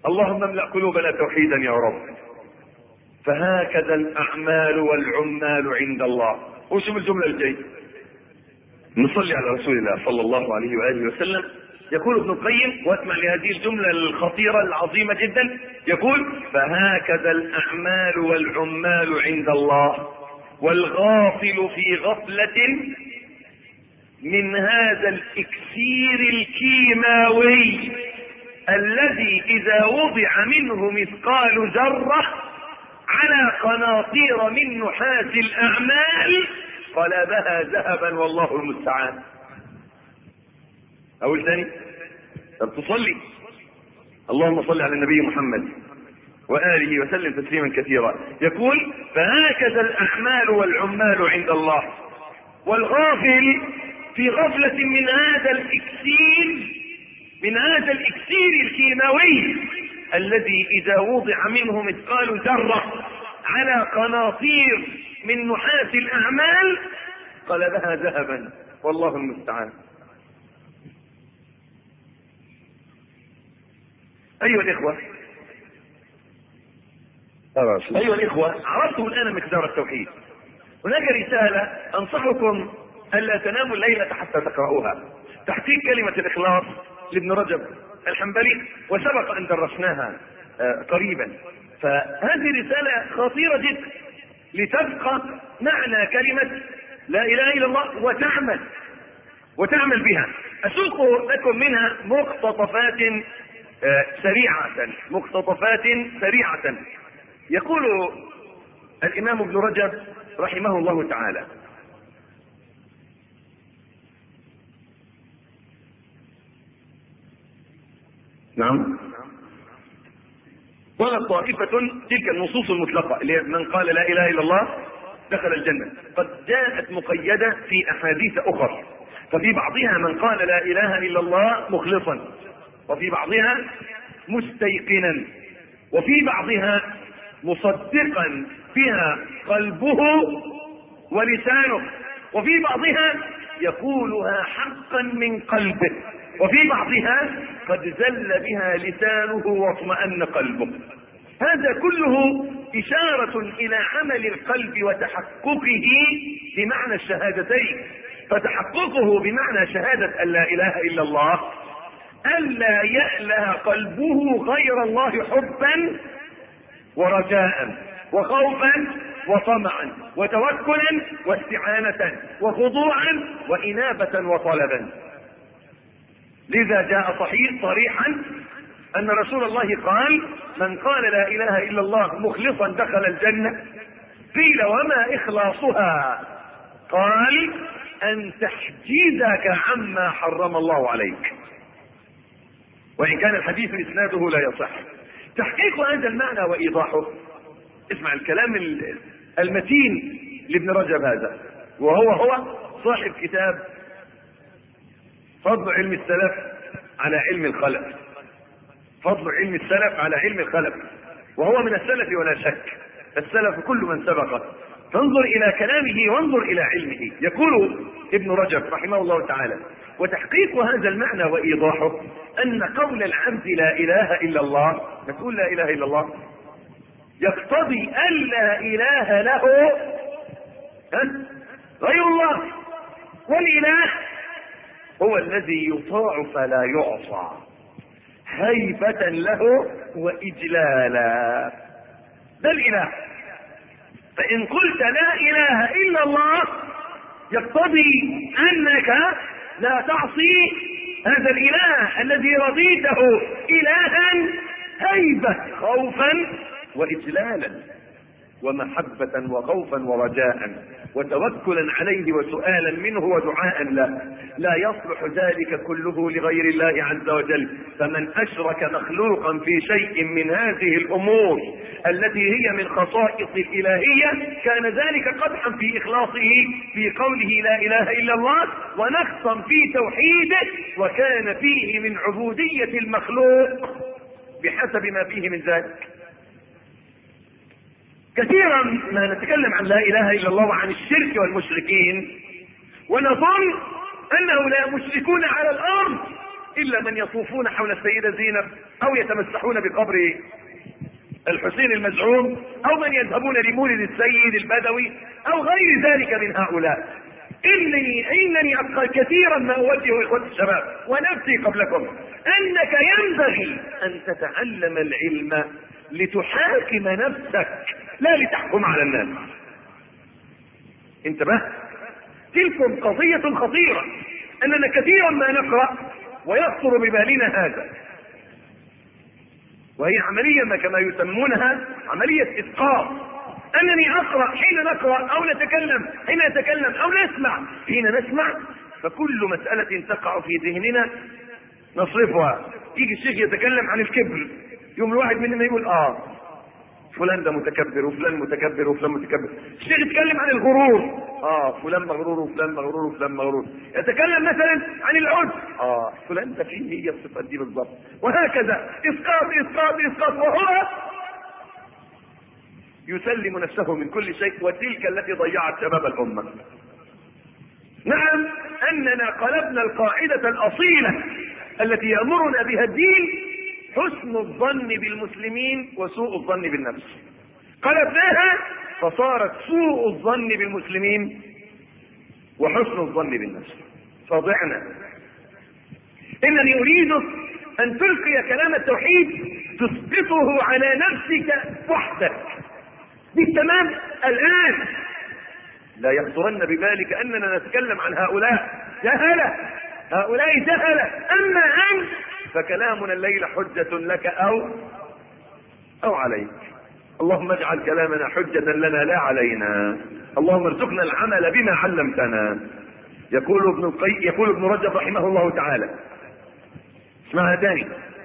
اللهم املأ قلوبنا توحيدا يا رب. فهكذا الأعمال والعمال عند الله. وشوف الجملة الجاية، نصلي على رسول الله صلى الله عليه وآله وسلم. يقول ابن القيم، واسمع لهذه الجملة الخطيرة العظيمة جدا، يقول: فهكذا الأعمال والعمال عند الله، والغافل في غفلة من هذا الإكسير الكيماوي الذي إذا وضع منه مثقال ذرة على قناطير من نحاس الأعمال قلبها ذهبا والله المستعان. أقول ثاني؟ طب تصلي. اللهم صل على النبي محمد وآله وسلم تسليما كثيرا. يقول: فهكذا الأعمال والعمال عند الله، والغافل في غفلة من هذا الإكسير الكيماوي الذي إذا وضع منه مثقال ذرة على قناطير من نحاس الأعمال قلبها ذهبا والله المستعان. أيها الإخوة، عرفتم الآن مقدار التوحيد. هناك رسالة أنصحكم ألا تناموا الليلة حتى تقرأوها، تحقيق كلمة الإخلاص لابن رجب الحنبلي، وسبق أن درسناها قريبا. فهذه رسالة خطيرة جدا لتبقى معنى كلمة لا إله إلا الله وتعمل بها. أسوق لكم منها مقتطفات سريعة. يقول الإمام ابن رجب رحمه الله تعالى: نعم، قالت طائفة تلك النصوص المطلقة اللي من قال لا إله إلا الله دخل الجنة قد جاءت مقيدة في أحاديث أخرى، ففي بعضها من قال لا إله إلا الله مخلصا، وفي بعضها مستيقنا، وفي بعضها مصدقا بها قلبه ولسانه، وفي بعضها يقولها حقا من قلبه، وفي بعضها قد زل بها لسانه واطمأن قلبه. هذا كله إشارة إلى عمل القلب وتحققه بمعنى الشهادتين. فتحققه بمعنى شهادة أن لا إله إلا الله ألا يأله قلبه غير الله حبا ورجاء وخوفا وطمعا وتوكلا واستعانة وخضوعا وإنابة وطلبا. لذا جاء صريحا أن رسول الله قال: من قال لا إله إلا الله مخلصا دخل الجنة. قيل: وما إخلاصها؟ قال: أن تحجزك عما حرم الله عليك. وإن كان الحديث إسناده لا يصح. تحقيق هذا المعنى وإيضاحه، اسمع الكلام المتين لابن رجب هذا، وهو صاحب كتاب فضل علم السلف على علم الخلف. فضل علم السلف على علم الخلف، وهو من السلف ولا شك، السلف كل من سبقه. فانظر إلى كلامه وانظر إلى علمه. يقول ابن رجب رحمه الله تعالى: وتحقيق هذا المعنى وإيضاحه أن قول العبد لا إله إلا الله، نقول لا إله إلا الله، يقتضي أن لا إله له غير الله، والإله هو الذي يطاع فلا يعصى هيبة له وإجلالا. ده الإله. فإن قلت لا إله إلا الله يقتضي أنك لا تعصي هذا الإله الذي رضيته إلها هيبة خوفا وإجلالا ومحبة وخوفا ورجاء وتوكلا عليه وسؤالا منه ودعاء له. لا يصلح ذلك كله لغير الله عز وجل. فمن أشرك مخلوقا في شيء من هذه الأمور التي هي من خصائص الإلهية كان ذلك قدحا في إخلاصه في قوله لا إله إلا الله، ونقصا في توحيده، وكان فيه من عبودية المخلوق بحسب ما فيه من ذلك. كثيرا ما نتكلم عن لا إله إلا الله وعن الشرك والمشركين ونظن أنه لا مشركون على الأرض إلا من يطوفون حول السيدة زينب أو يتمسحون بقبر الحسين المزعوم أو من يذهبون لمولد السيد البدوي أو غير ذلك من هؤلاء. إنني كثيرا ما أوجه إخوة الشباب ونفسي قبلكم أنك ينبغي أن تتعلم العلم لتحاكم نفسك لا لتحكم على الناس. انتبه، تلكم قضية خطيرة، أننا كثيرا ما نقرأ ويخطر ببالنا هذا، وهي عملية ما كما يسمونها عملية إسقاط. أنني أقرأ حين نقرأ أو نتكلم حين نتكلم أو نسمع حين نسمع، فكل مسألة تقع في ذهننا نصرفها. يجي الشيخ يتكلم عن الكبر، يوم الواحد مننا يقول فلان ده متكبر وفلان متكبر وفلان متكبر. الشيخ يتكلم عن الغرور، فلان مغرور وفلان مغرور وفلان مغرور. يتكلم مثلا عن العجب، فلان ده فيه هي الصفات دي بالضبط، وهكذا اسقاط اسقاط اسقاط، وهو يسلم نفسه من كل شيء، وتلك التي ضيعت شباب الأمة. نعم، أننا قلبنا القاعدة الأصيلة التي يأمرنا بها الدين، حسن الظن بالمسلمين وسوء الظن بالنفس. قلبناها فصارت سوء الظن بالمسلمين وحسن الظن بالنفس، فضعنا. إنني أريدك أن تلقي كلام التوحيد تسقطه على نفسك وحدك بالتمام الآن. لا يخطرن ببالك أننا نتكلم عن هؤلاء جهلة، هؤلاء جهلة، أما أنت فكلامنا الليلة حجة لك أو عليك. اللهم اجعل كلامنا حجة لنا لا علينا. اللهم ارزقنا العمل بما علمتنا. يقول ابن رجب رحمه الله تعالى، اسمعها تاني: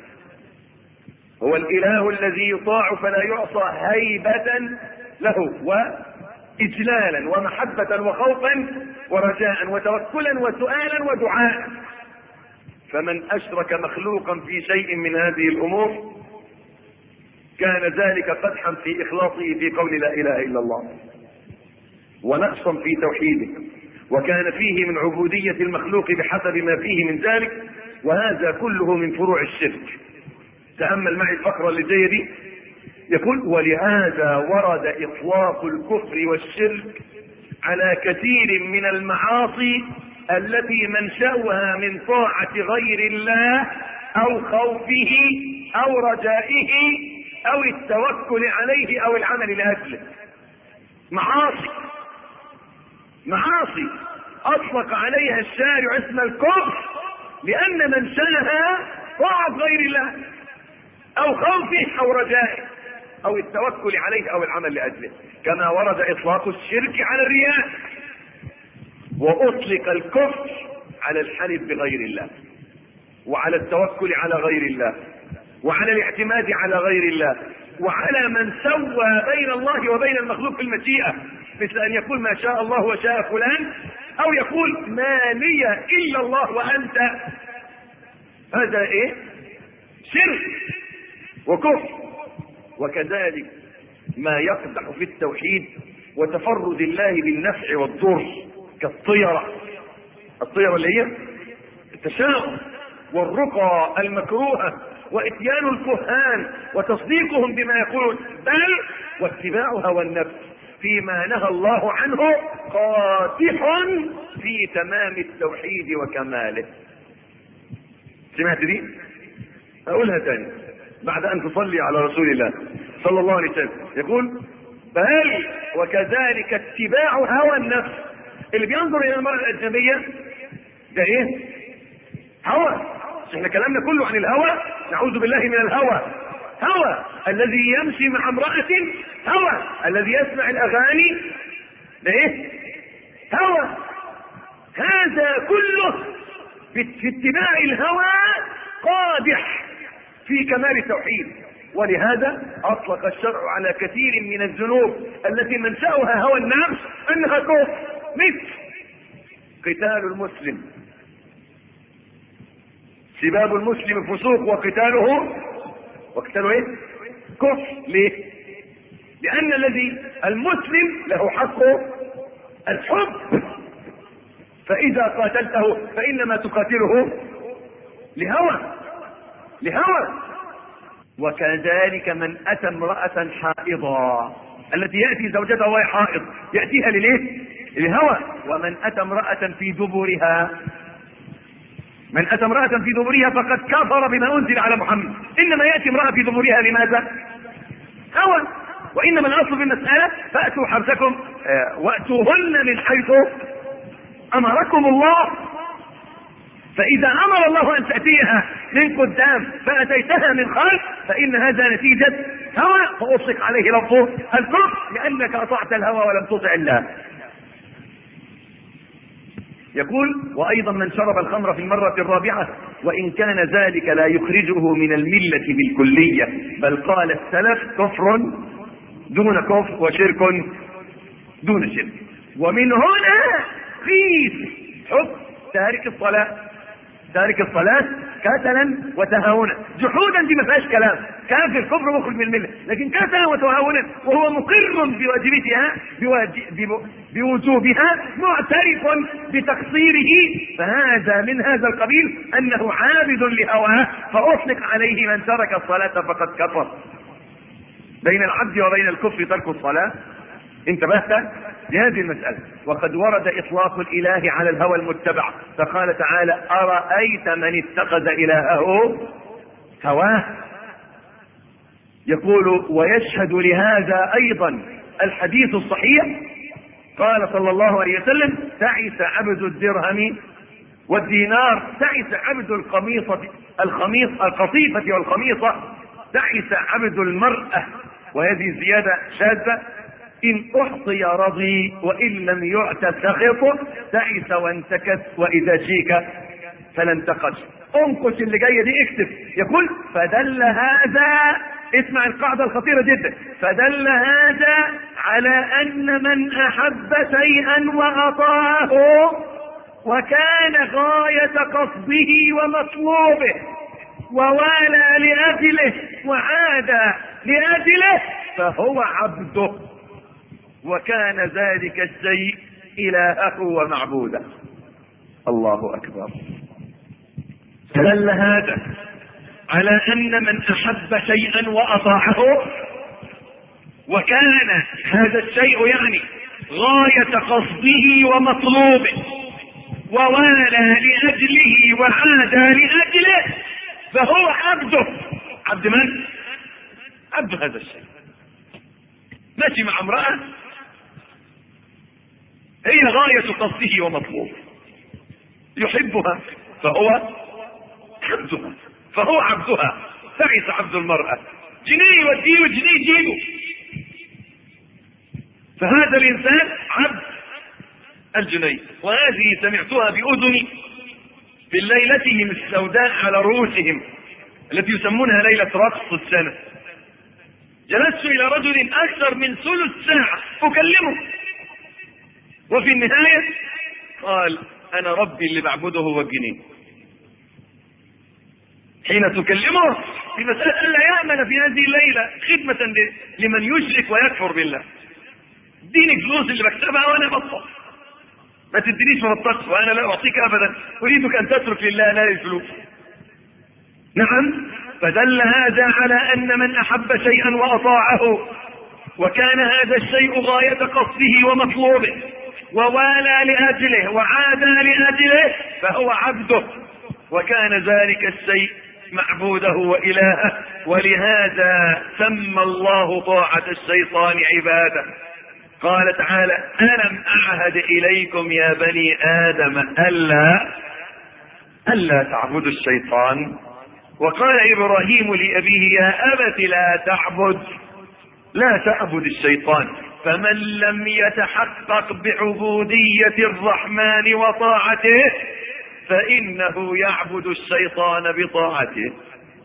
هو الإله الذي يطاع فلا يعصى هيبة له وإجلالا ومحبة وخوفا ورجاء وتوكلا وسؤالا ودعاء. فمن أشرك مخلوقا في شيء من هذه الأمور كان ذلك قدحا في إخلاصه في قول لا إله إلا الله، ونقصا في توحيده، وكان فيه من عبودية المخلوق بحسب ما فيه من ذلك، وهذا كله من فروع الشرك. تأمل معي الفقرة اللي جاية دي. يقول: ولهذا ورد إطلاق الكفر والشرك على كثير من المعاصي التي منشأها من طاعة غير الله أو خوفه أو رجائه أو التوكل عليه أو العمل لأجله. معاصي أطلق عليها الشارع اسم الكفر لأن منشأها طاعة غير الله أو خوفه أو رجائه أو التوكل عليه أو العمل لأجله، كما ورد إطلاق الشرك على الرياء، وأطلق الكفر على الحلف بغير الله، وعلى التوكل على غير الله، وعلى الاعتماد على غير الله، وعلى من سوى بين الله وبين المخلوق في المشيئة، مثل أن يقول ما شاء الله وشاء فلان، أو يقول ما لي إلا الله وأنت. هذا شرك وكفر. وكذلك ما يقدح في التوحيد وتفرد الله بالنفع والضر، كالطيرة اللي هي التشاؤم والرقى المكروهة واتيان الكهان وتصديقهم بما يقولون، بل واتباع هوى النفس فيما نهى الله عنه قادح في تمام التوحيد وكماله. سمعت دي؟ اقولها تاني بعد ان تصلي على رسول الله صلى الله عليه وسلم. يقول: بل وكذلك اتباع هوى النفس. اللي بينظر الى المرأة الاجنبية ده هوى. احنا كلامنا كله عن الهوى، نعوذ بالله من الهوى. هوى الذي يمشي مع امرأة، هوى الذي يسمع الاغاني، ده هوى. هذا كله في اتباع الهوى قادح في كمال التوحيد. ولهذا اطلق الشرع على كثير من الذنوب التي منشأها هوى النفس انها كفر، مثل قتال المسلم، سباب المسلم فسوق وقتاله كفر. ليه؟ لان المسلم له حقه الحب، فاذا قاتلته فانما تقاتله
لهوى. وكذلك من أتى امرأة حائضا، التي يأتي زوجته وهي حائض يأتيها للهوى. ومن أتى امرأة في دبرها، من أتى امرأة في دبرها فقد كفر بما أنزل على محمد. إنما يأتي امرأة في دبرها لماذا؟ هوى. وإنما الأصل في المسألة فأتوا حرثكم وأتوهن من حيث أمركم الله. فإذا أمر الله أن تأتيها من قدام فأتيتها من خلف فإن هذا نتيجة هوى، فأطلق عليه لفظ الكفر لأنك أطعت الهوى ولم تطع الله. يقول: وأيضا من شرب الخمر في المرة الرابعة وإن كان ذلك لا يخرجه من الملة بالكلية، بل قال السلف: كفر دون كفر وشرك دون شرك. ومن هنا قيس حكم تارك الصلاة كسلا وتهاونا. جحودا دي ما فيهاش كلام، كافر كفر مخرج من المله، لكن كسلا وتهاونا وهو مقر بواجبتها بوجوبها معترف بتقصيره، فهذا من هذا القبيل انه عابد لهواه، فاطلق عليه من ترك الصلاة فقد كفر. بين العبد وبين الكفر ترك الصلاة. انتبهت لهذه المسألة. وقد ورد إطلاق الإله على الهوى المتبع، فقال تعالى: أرأيت من اتخذ إلهه هواه. يقول: ويشهد لهذا أيضا الحديث الصحيح، قال صلى الله عليه وسلم: تعس عبد الدرهم والدينار، تعس عبد القطيفة والخميصة، تعس عبد المرأة. وهذه زيادة شاذة: إن أعطي رضي وإن لم يعت سخط، تعس وانتكس وإذا شيك فلانتقش. انقش اللي جاية دي، اكتب. يقول: فدل هذا، اسمع القاعدة الخطيرة جدا، فدل هذا على أن من أحب شيئا وأطاعه وكان غاية قصده ومطلوبه ووالى لأجله وعاد لأجله فهو عبده، وكان ذلك الشيء إلهه ومعبوده. الله أكبر. دل هذا على أن من أحب شيئا وأطاعه وكان هذا الشيء يعني غاية قصده ومطلوبه ووالى لأجله وعاد لأجله فهو عبده. عبد من؟ عبد هذا الشيء. ماشي مع امرأة هي غاية قصده ومطلوبه، يحبها فهو عبدها، فهو عبدها. تعس عبد المرأة، جنيه يوديه وجنيه يجيبه، فهذا الإنسان عبد الجنيه. وهذه سمعتها بأذني في ليلتهم السوداء على رؤوسهم التي يسمونها ليلة رقص السنة. جلست إلى رجل أكثر من ثلث ساعة أكلمه، وفي النهاية قال: أنا ربي اللي بعبده هو الجنيه. حين تكلمه في مسألة ألا يعمل في هذه الليلة خدمة لمن يشرك ويكفر بالله، اديني فلوس اللي بكتبها وأنا بطل، ما تدينيش مبطل وأنا لا أعطيك أبدا، أريدك أن تترك لله لا للفلوس. نعم. فدل هذا على أن من أحب شيئا وأطاعه وكان هذا الشيء غاية قصده ومطلوبه ووالى لأجله وعاد لأجله فهو عبده، وكان ذلك الشيء معبوده وإلهه. ولهذا سمى الله طاعة الشيطان عبادة. قال تعالى: ألم أعهد إليكم يا بني آدم ألا تعبدوا الشيطان. وقال إبراهيم لأبيه: يا أبت لا تعبد الشيطان، فمن لم يتحقق بعبودية الرحمن وطاعته فإنه يعبد الشيطان بطاعته،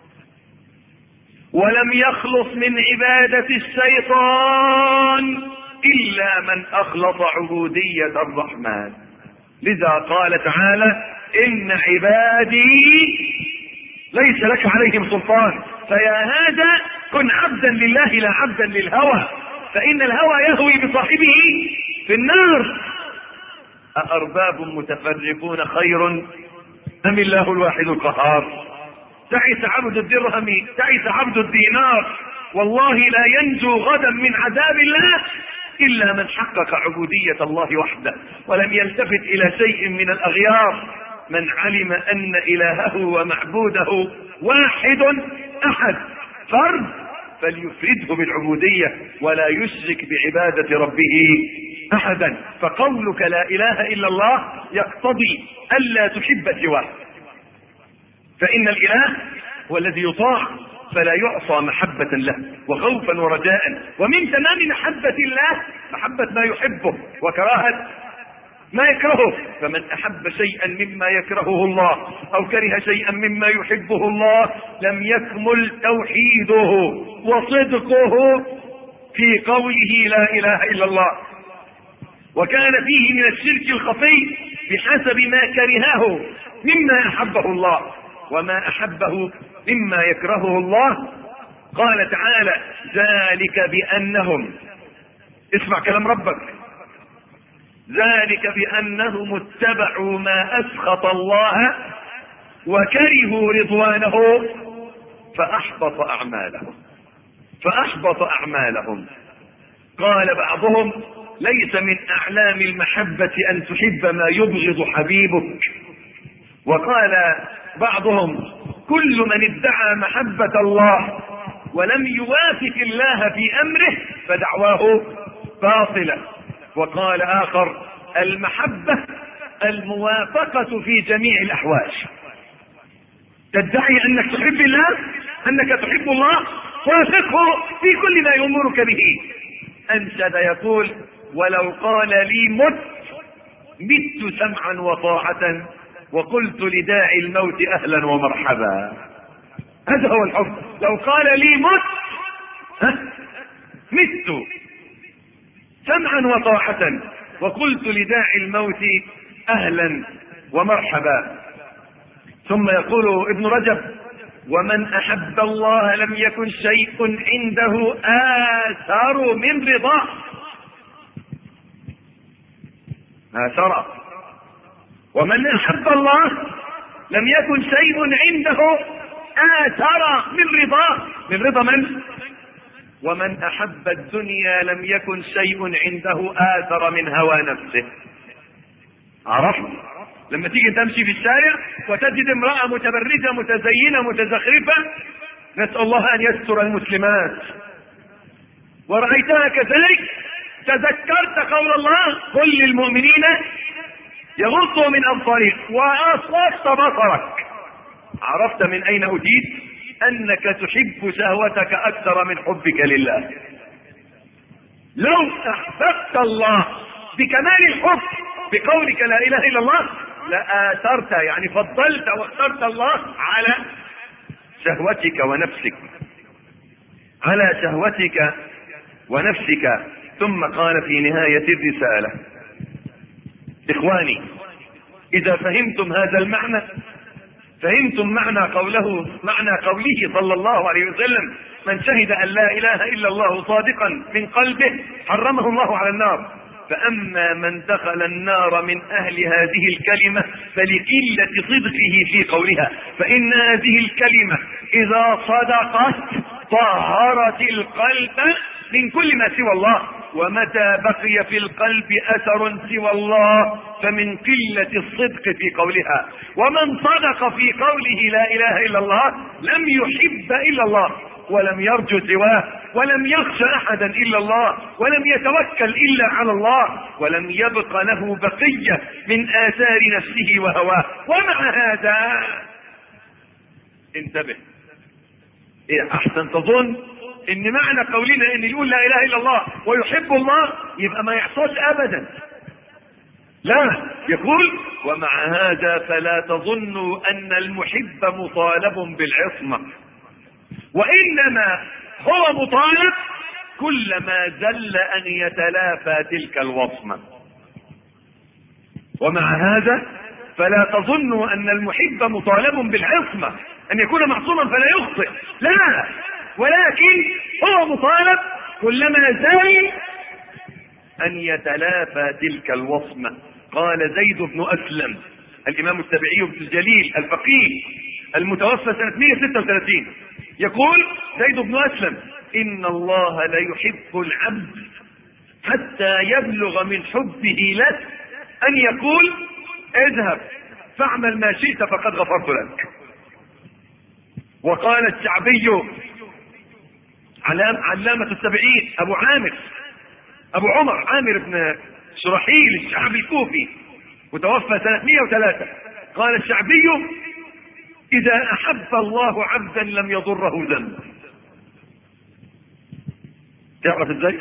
ولم يخلص من عبادة الشيطان إلا من أخلص عبودية الرحمن. لذا قال تعالى: إن عبادي ليس لك عليهم سلطان، فيا هذا كن عبدا لله لا عبدا للهوى، فإن الهوى يهوي بصاحبه في النار. أأرباب متفرقون خير أم الله الواحد القهار؟ تعس عبد الدرهم، تعس عبد الدينار. والله لا ينجو غدا من عذاب الله إلا من حقق عبودية الله وحده ولم يلتفت إلى شيء من الأغيار. من علم أن إلهه ومعبوده واحد أحد فرد فليفرده بالعبودية ولا يشرك بعبادة ربه أحدا. فقولك لا إله إلا الله يقتضي ألا تحب سواه، فإن الإله هو الذي يطاع فلا يعصى محبة له وخوفا ورجاء. ومن تمام محبة الله محبة ما يحبه وكراهة ما يكرهه. فمن أحب شيئا مما يكرهه الله أو كره شيئا مما يحبه الله لم يكمل توحيده وصدقه في قوله لا إله إلا الله، وكان فيه من الشرك الخفي بحسب ما كرهه مما أحبه الله وما أحبه مما يكرهه الله. قال تعالى ذلك بأنهم، اسمع كلام ربك، ذلك بأنهم اتبعوا ما أسخط الله وكرهوا رضوانه فأحبط أعمالهم. قال بعضهم ليس من أعلام المحبة أن تحب ما يبغض حبيبك. وقال بعضهم كل من ادعى محبة الله ولم يوافق الله في أمره فدعواه باطلة. وقال آخر المحبة الموافقة في جميع الأحوال. تدعي أنك تحب الله، أنك تحب الله، وافقه في كل ما يأمرك به. أنشد يقول ولو قال لي مت سمعا وطاعة وقلت لداعي الموت أهلا ومرحبا. هذا هو الحب. لو قال لي مت سمعا وطاعة وقلت لداعي الموت أهلا ومرحبا. ثم يقول ابن رجب ومن أحب الله لم يكن شيء عنده آثر من رضاه. آثر. ومن أحب الله لم يكن شيء عنده آثر من رضاه. من رضا من؟ ومن أحب الدنيا لم يكن شيء عنده آثر من هوى نفسه. عرفت؟ لما تيجي تمشي في الشارع وتجد امرأة متبرجة متزينة متزخرفة، نسأل الله أن يستر المسلمات، ورأيتها كذلك تذكرت قول الله قل للمؤمنين يغضوا من أبصارهم وأصلت بصرك. عرفت من أين أتيت؟ أنك تحب شهوتك أكثر من حبك لله. لو أحببت الله بكمال الحب بقولك لا إله إلا الله لآثرت، يعني فضلت واخترت الله على شهوتك ونفسك، على شهوتك ونفسك. ثم قال في نهاية الرسالة إخواني إذا فهمتم هذا المعنى فهمتم معنى قوله صلى الله عليه وسلم من شهد أن لا إله إلا الله صادقا من قلبه حرمه الله على النار. فأما من دخل النار من أهل هذه الكلمة فلقلة صدقه في قولها، فإن هذه الكلمة إذا صدقت طهرت القلب من كل ما سوى الله، ومتى بقي في القلب أثر سوى الله فمن قلة الصدق في قولها. ومن صدق في قوله لا إله إلا الله لم يحب إلا الله ولم يرجو سواه ولم يخشى أحدا إلا الله ولم يتوكل إلا على الله ولم يبق له بقية من آثار نفسه وهواه. ومع هذا انتبه، أحسن تظن ان معنى قولنا ان يقول لا اله الا الله ويحب الله يبقى ما يحصلش ابدا. لا، يقول ومع هذا فلا تظنوا ان المحب مطالب بالعصمة، وانما هو مطالب كلما زل ان يتلافى تلك الوصمة. ومع هذا فلا تظنوا ان المحب مطالب بالعصمة ان يكون معصوما فلا يخطئ، لا، ولكن هو مطالب كلما زال أن يتلافى تلك الوصمة. قال زيد بن أسلم الإمام التابعي الجليل الفقيه المتوفى سنة 136 يقول زيد بن أسلم: إن الله لا يحب العبد حتى يبلغ من حبه له أن يقول: اذهب فاعمل ما شئت فقد غفرت لك. وقال الشعبي علامة التابعين أبو عمر عامر بن شرحيل الشعبي الكوفي متوفى سنة 103 قال الشعبي: إذا أحب الله عبدا لم يضره ذنب. تعرف ازاي؟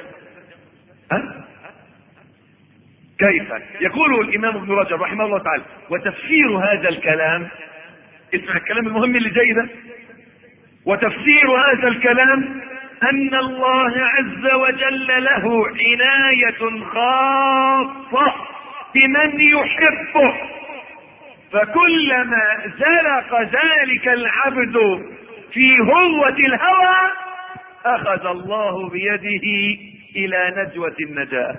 كيف؟ يقول الإمام ابن رجب رحمه الله تعالى: وتفسير هذا الكلام، اسمع الكلام المهم اللي جاي ده، وتفسير هذا الكلام أن الله عز وجل له عناية خاصة بمن يحبه، فكلما زلق ذلك العبد في هوة الهوى أخذ الله بيده إلى نجوة النجاة.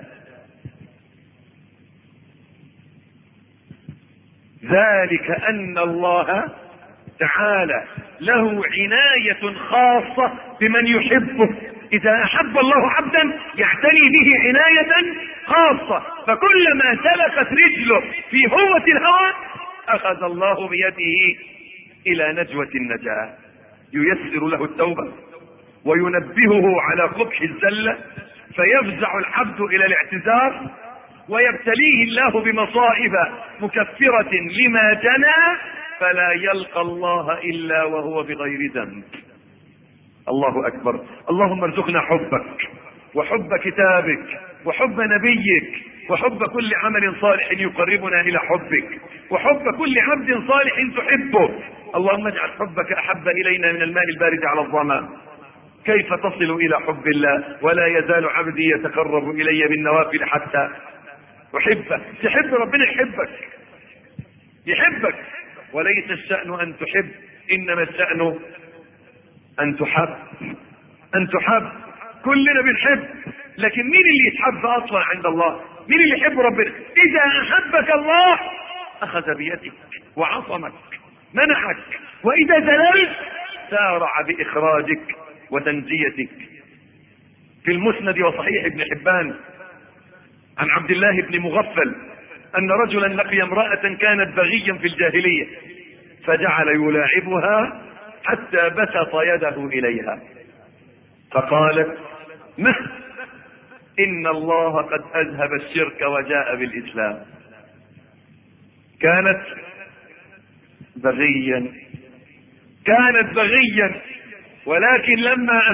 ذلك أن الله تعالى له عناية خاصة بمن يحبه. إذا أحب الله عبدا يعتني به عناية خاصة، فكلما سلكت رجله في هوة الهوى أخذ الله بيده إلى نجوة النجاة، ييسر له التوبة وينبهه على قبح الزلة، فيفزع العبد إلى الاعتذار، ويبتليه الله بمصائب مكفرة لما جنى، فلا يلقى الله إلا وهو بغير ذنب. الله أكبر. اللهم ارزقنا حبك وحب كتابك وحب نبيك وحب كل عمل صالح يقربنا إلى حبك وحب كل عبد صالح تحبه. اللهم اجعل حبك أحب إلينا من الماء البارد على الظمأ. كيف تصل إلى حب الله ولا يزال عبدي يتقرب إلي بالنوافل حتى أحبه؟ تحب ربنا يحبك، وليس الشأن أن تحب، إنما الشأن أن تحب. كلنا بنحب، لكن مين اللي يتحب أصلا عند الله؟ مين اللي يحب ربنا؟ إذا أحبك الله أخذ بيدك وعصمك منحك، وإذا زللت سارع بإخراجك وتنجيتك. في المسند وصحيح ابن حبان عن عبد الله بن مغفل أن رجلا لقي امرأة كانت بغيا في الجاهلية، فجعل يلاعبها حتى بسط يده إليها، فقالت: مه، إن الله قد أذهب الشرك وجاء بالإسلام. كانت بغيا، ولكن لما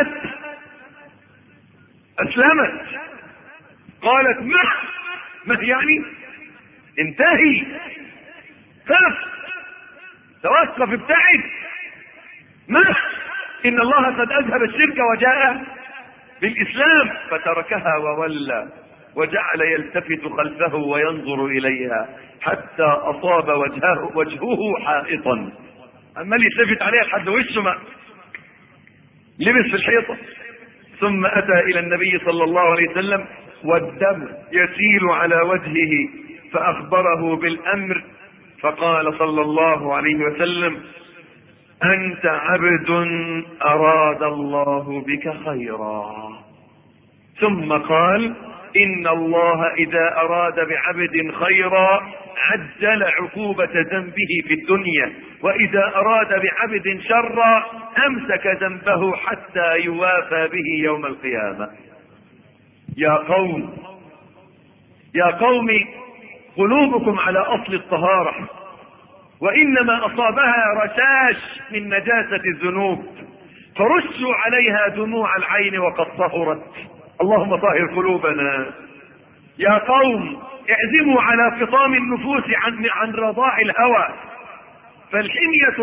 أسلمت قالت: مه يعني انتهي، خف، توقف، ابتعد. مه، إن الله قد أذهب الشرك وجاء بالإسلام. فتركها وولى وجعل يلتفت خلفه وينظر إليها حتى أصاب وجهه حائطا، عمال يلتفت عليها لحد وشه ما لبس في الحيطة. ثم أتى إلى النبي صلى الله عليه وسلم والدم يسيل على وجهه، فأخبره بالأمر، فقال صلى الله عليه وسلم: أنت عبد أراد الله بك خيرا. ثم قال: إن الله إذا أراد بعبد خيرا عجل عقوبة ذنبه في الدنيا، وإذا أراد بعبد شرا أمسك ذنبه حتى يوافى به يوم القيامة. يا قوم قلوبكم على أصل الطهارة، وإنما أصابها رشاش من نجاسة الذنوب، فرشوا عليها دموع العين وقد طهرت. اللهم طهر قلوبنا. يا قوم اعزموا على فطام النفوس عن رضاع الهوى، فالحمية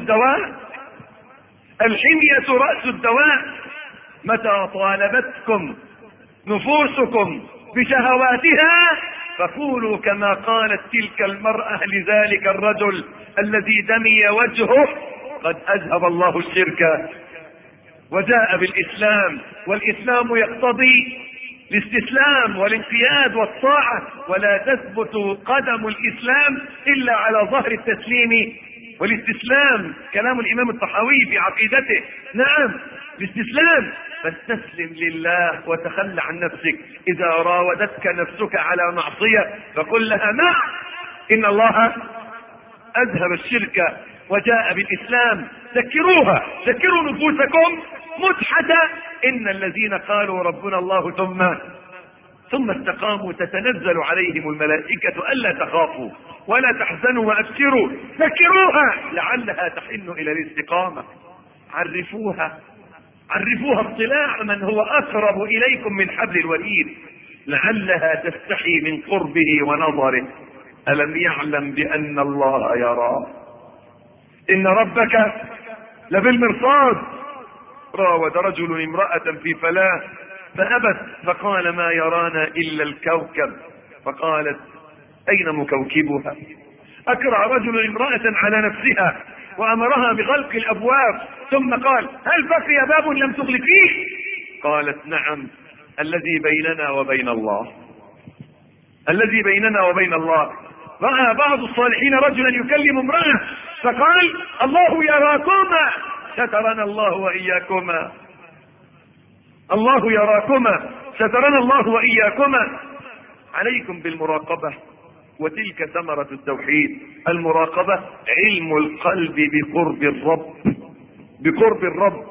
رأس الدواء. متى طالبتكم نفوسكم بشهواتها فقولوا كما قالت تلك المرأة لذلك الرجل الذي دمي وجهه: قد أذهب الله الشرك وجاء بالإسلام. والإسلام يقتضي الاستسلام والانقياد والطاعة، ولا تثبت قدم الإسلام إلا على ظهر التسليم والاستسلام. كلام الإمام الطحاوي في عقيدته. نعم الاستسلام، فاستسلم لله وتخلى عن نفسك. إذا راودتك نفسك على معصية فقل لها نعم، إن الله أذهب الشرك وجاء بالإسلام. ذكروا نفوسكم مدحة إن الذين قالوا ربنا الله ثم استقاموا تتنزل عليهم الملائكة ألا تخافوا ولا تحزنوا وأبشروا. ذكروها لعلها تحن إلى الاستقامة. عرفوها اطلاع من هو أقرب إليكم من حبل الوريد، لعلها تستحي من قربه ونظره. ألم يعلم بأن الله يرى؟ إن ربك لبالمرصاد. راود رجل امرأة في فلاة فأبت، فقال ما يرانا إلا الكوكب. فقالت أين مكوكبها؟ أكره رجل امرأة على نفسها وأمرها بغلق الأبواب، ثم قال هل بقي باب لم تغلقيه؟ قالت نعم، الذي بيننا وبين الله. الذي بيننا وبين الله. رأى بعض الصالحين رجلا يكلم امرأة فقال الله يراكما، سترنا الله وإياكما. الله يراكما، سترنا الله وإياكما. عليكم بالمراقبة، وتلك ثمرة التوحيد. المراقبة علم القلب بقرب الرب.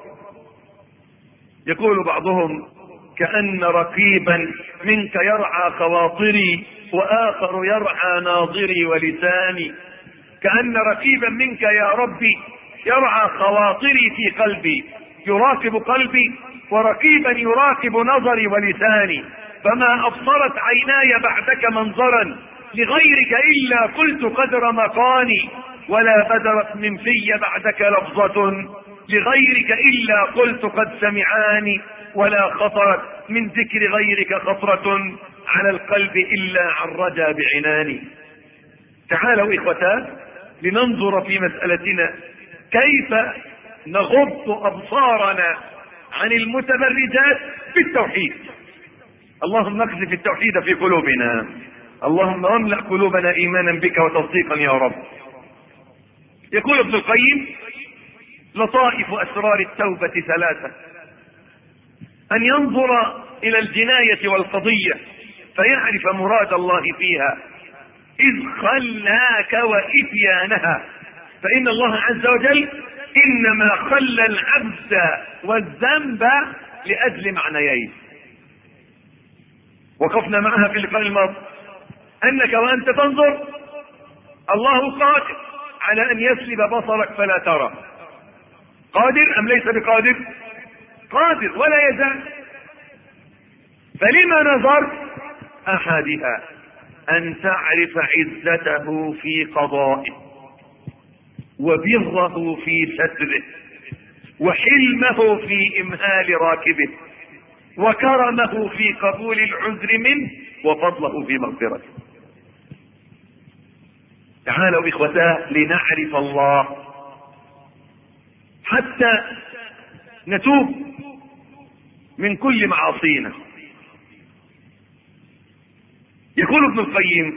يقول بعضهم كأن رقيبا منك يرعى خواطري وآخر يرعى ناظري ولساني. كأن رقيبا منك يا ربي يرعى خواطري في قلبي، يراقب قلبي، ورقيبا يراقب نظري ولساني. فما أبصرت عيناي بعدك منظرا لغيرك إلا قلت قدر مقاني، ولا بدرت من في بعدك لفظة لغيرك إلا قلت قد سمعاني، ولا خطرت من ذكر غيرك خطرة على القلب إلا عرجا بعناني. تعالوا إخوتان لننظر في مسألتنا كيف نغض أبصارنا عن المتبرجات بالتوحيد. اللهم اقذف التوحيد في قلوبنا، اللهم املأ قلوبنا إيمانا بك وتصديقا يا رب. يقول ابن القيم لطائف أسرار التوبة ثلاثة: أن ينظر إلى الجناية والقضية فيعرف مراد الله فيها إذ خلاك وإتيانها، فإن الله عز وجل إنما خلى العبد والذنب لأجل معنيين وقفنا معها في اللقاء الماضي، أنك وأنت تنظر الله قادر على أن يسلب بصرك فلا ترى. قادر أم ليس بقادر؟ قادر ولا يزال. فلما نظرت؟ أحدها أن تعرف عزته في قضائه، وبره في ستره، وحلمه في إمهال راكبه، وكرمه في قبول العذر منه، وفضله في مغفرته. تعالوا إخوتاه لنعرف الله حتى نتوب من كل معاصينا. يقول ابن القيم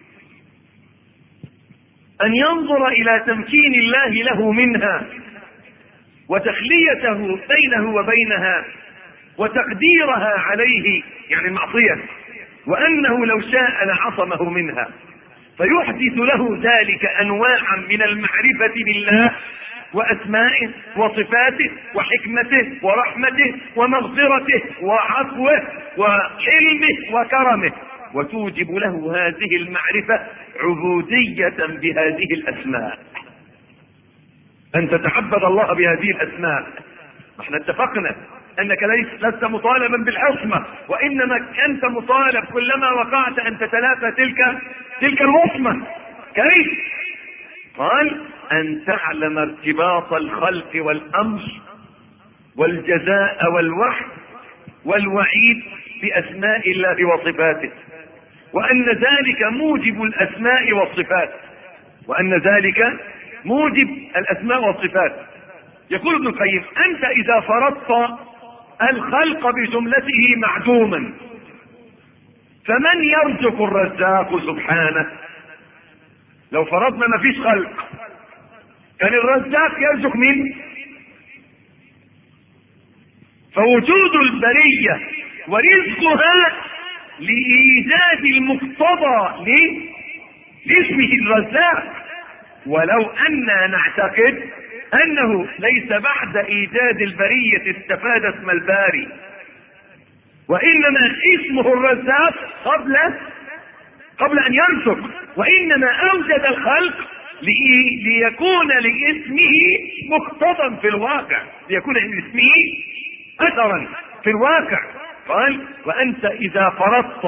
أن ينظر إلى تمكين الله له منها وتخليته بينه وبينها وتقديرها عليه، يعني المعصية، وأنه لو شاء لعصمه منها، فيحدث له ذلك أنواعا من المعرفة بالله وأسمائه وصفاته وحكمته ورحمته ومغفرته وعفوه وحلمه وكرمه، وتوجب له هذه المعرفة عبودية بهذه الأسماء، أن تتعبد الله بهذه الأسماء. احنا اتفقنا أنك لست مطالبا بالعصمة، وإنما أنت مطالب كلما وقعت أن تتلافى تلك الوصمة. كيف؟ قال أن تعلم ارتباط الخلق والأمر والجزاء والوحي والوعيد بأسماء الله وصفاته، وأن ذلك موجب الأسماء والصفات، وأن ذلك موجب الأسماء والصفات. يقول ابن القيم أنت إذا فرضت الخلق بجملته معدوما فمن يرزق الرزاق سبحانه؟ لو فرضنا ما فيش خلق، كان الرزاق يرزق مين؟ فوجود البرية ورزقها لإيجاد المقتضى لاسمه الرزاق. ولو أننا نعتقد أنه ليس بعد إيجاد البرية استفاد اسم الباري، وإنما اسمه الرزاق قبل أن يرزق، وإنما أوجد الخلق ليكون لاسمه مقتضى في الواقع، ليكون لاسمه أثرا في الواقع. قال وأنت إذا فرضت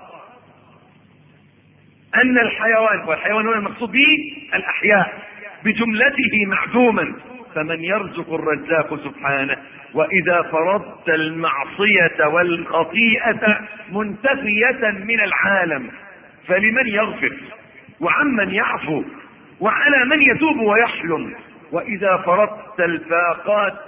أن الحيوان، والحيوان هنا المقصود به الأحياء بجملته معدوما، فمن يرزق الرزاق سبحانه. وإذا فرضت المعصية والخطيئة منتفية من العالم، فلمن يغفر وعمن يعفو وعلى من يتوب ويحلم. وإذا فرضت الفاقات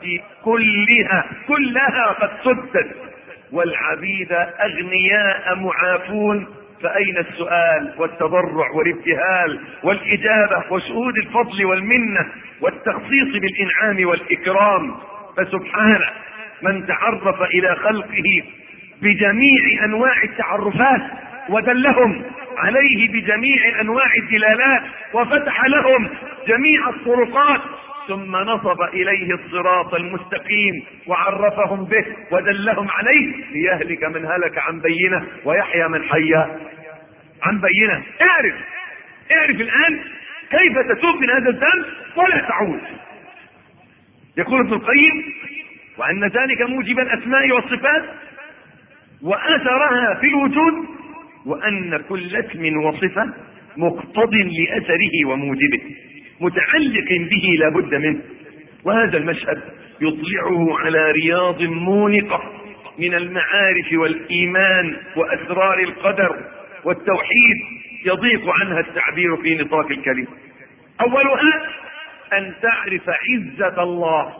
كلها قد سدت والعبيد أغنياء معافون، فأين السؤال والتضرع والابتهال والإجابة وشهود الفضل والمنة والتخصيص بالإنعام والإكرام؟ فسبحانه من تعرف إلى خلقه بجميع أنواع التعرفات ودلهم عليه بجميع أنواع الدلالات وفتح لهم جميع الطرقات، ثم نصب إليه الصراط المستقيم وعرفهم به ودلهم عليه ليهلك من هلك عن بينه ويحيى من حي عن بينه. اعرف الآن كيف تتوب من هذا الذنب ولا تعود. يقول ابن القيم وأن ذلك موجب الأسماء والصفات وأثرها في الوجود، وأن كل اسم وصفة مقتض لأثره وموجبه متعلق به لا بد منه. وهذا المشهد يطلعه على رياض مونقة من المعارف والإيمان وأسرار القدر والتوحيد يضيق عنها التعبير في نطاق الكلمة. أولها أن تعرف عزة الله،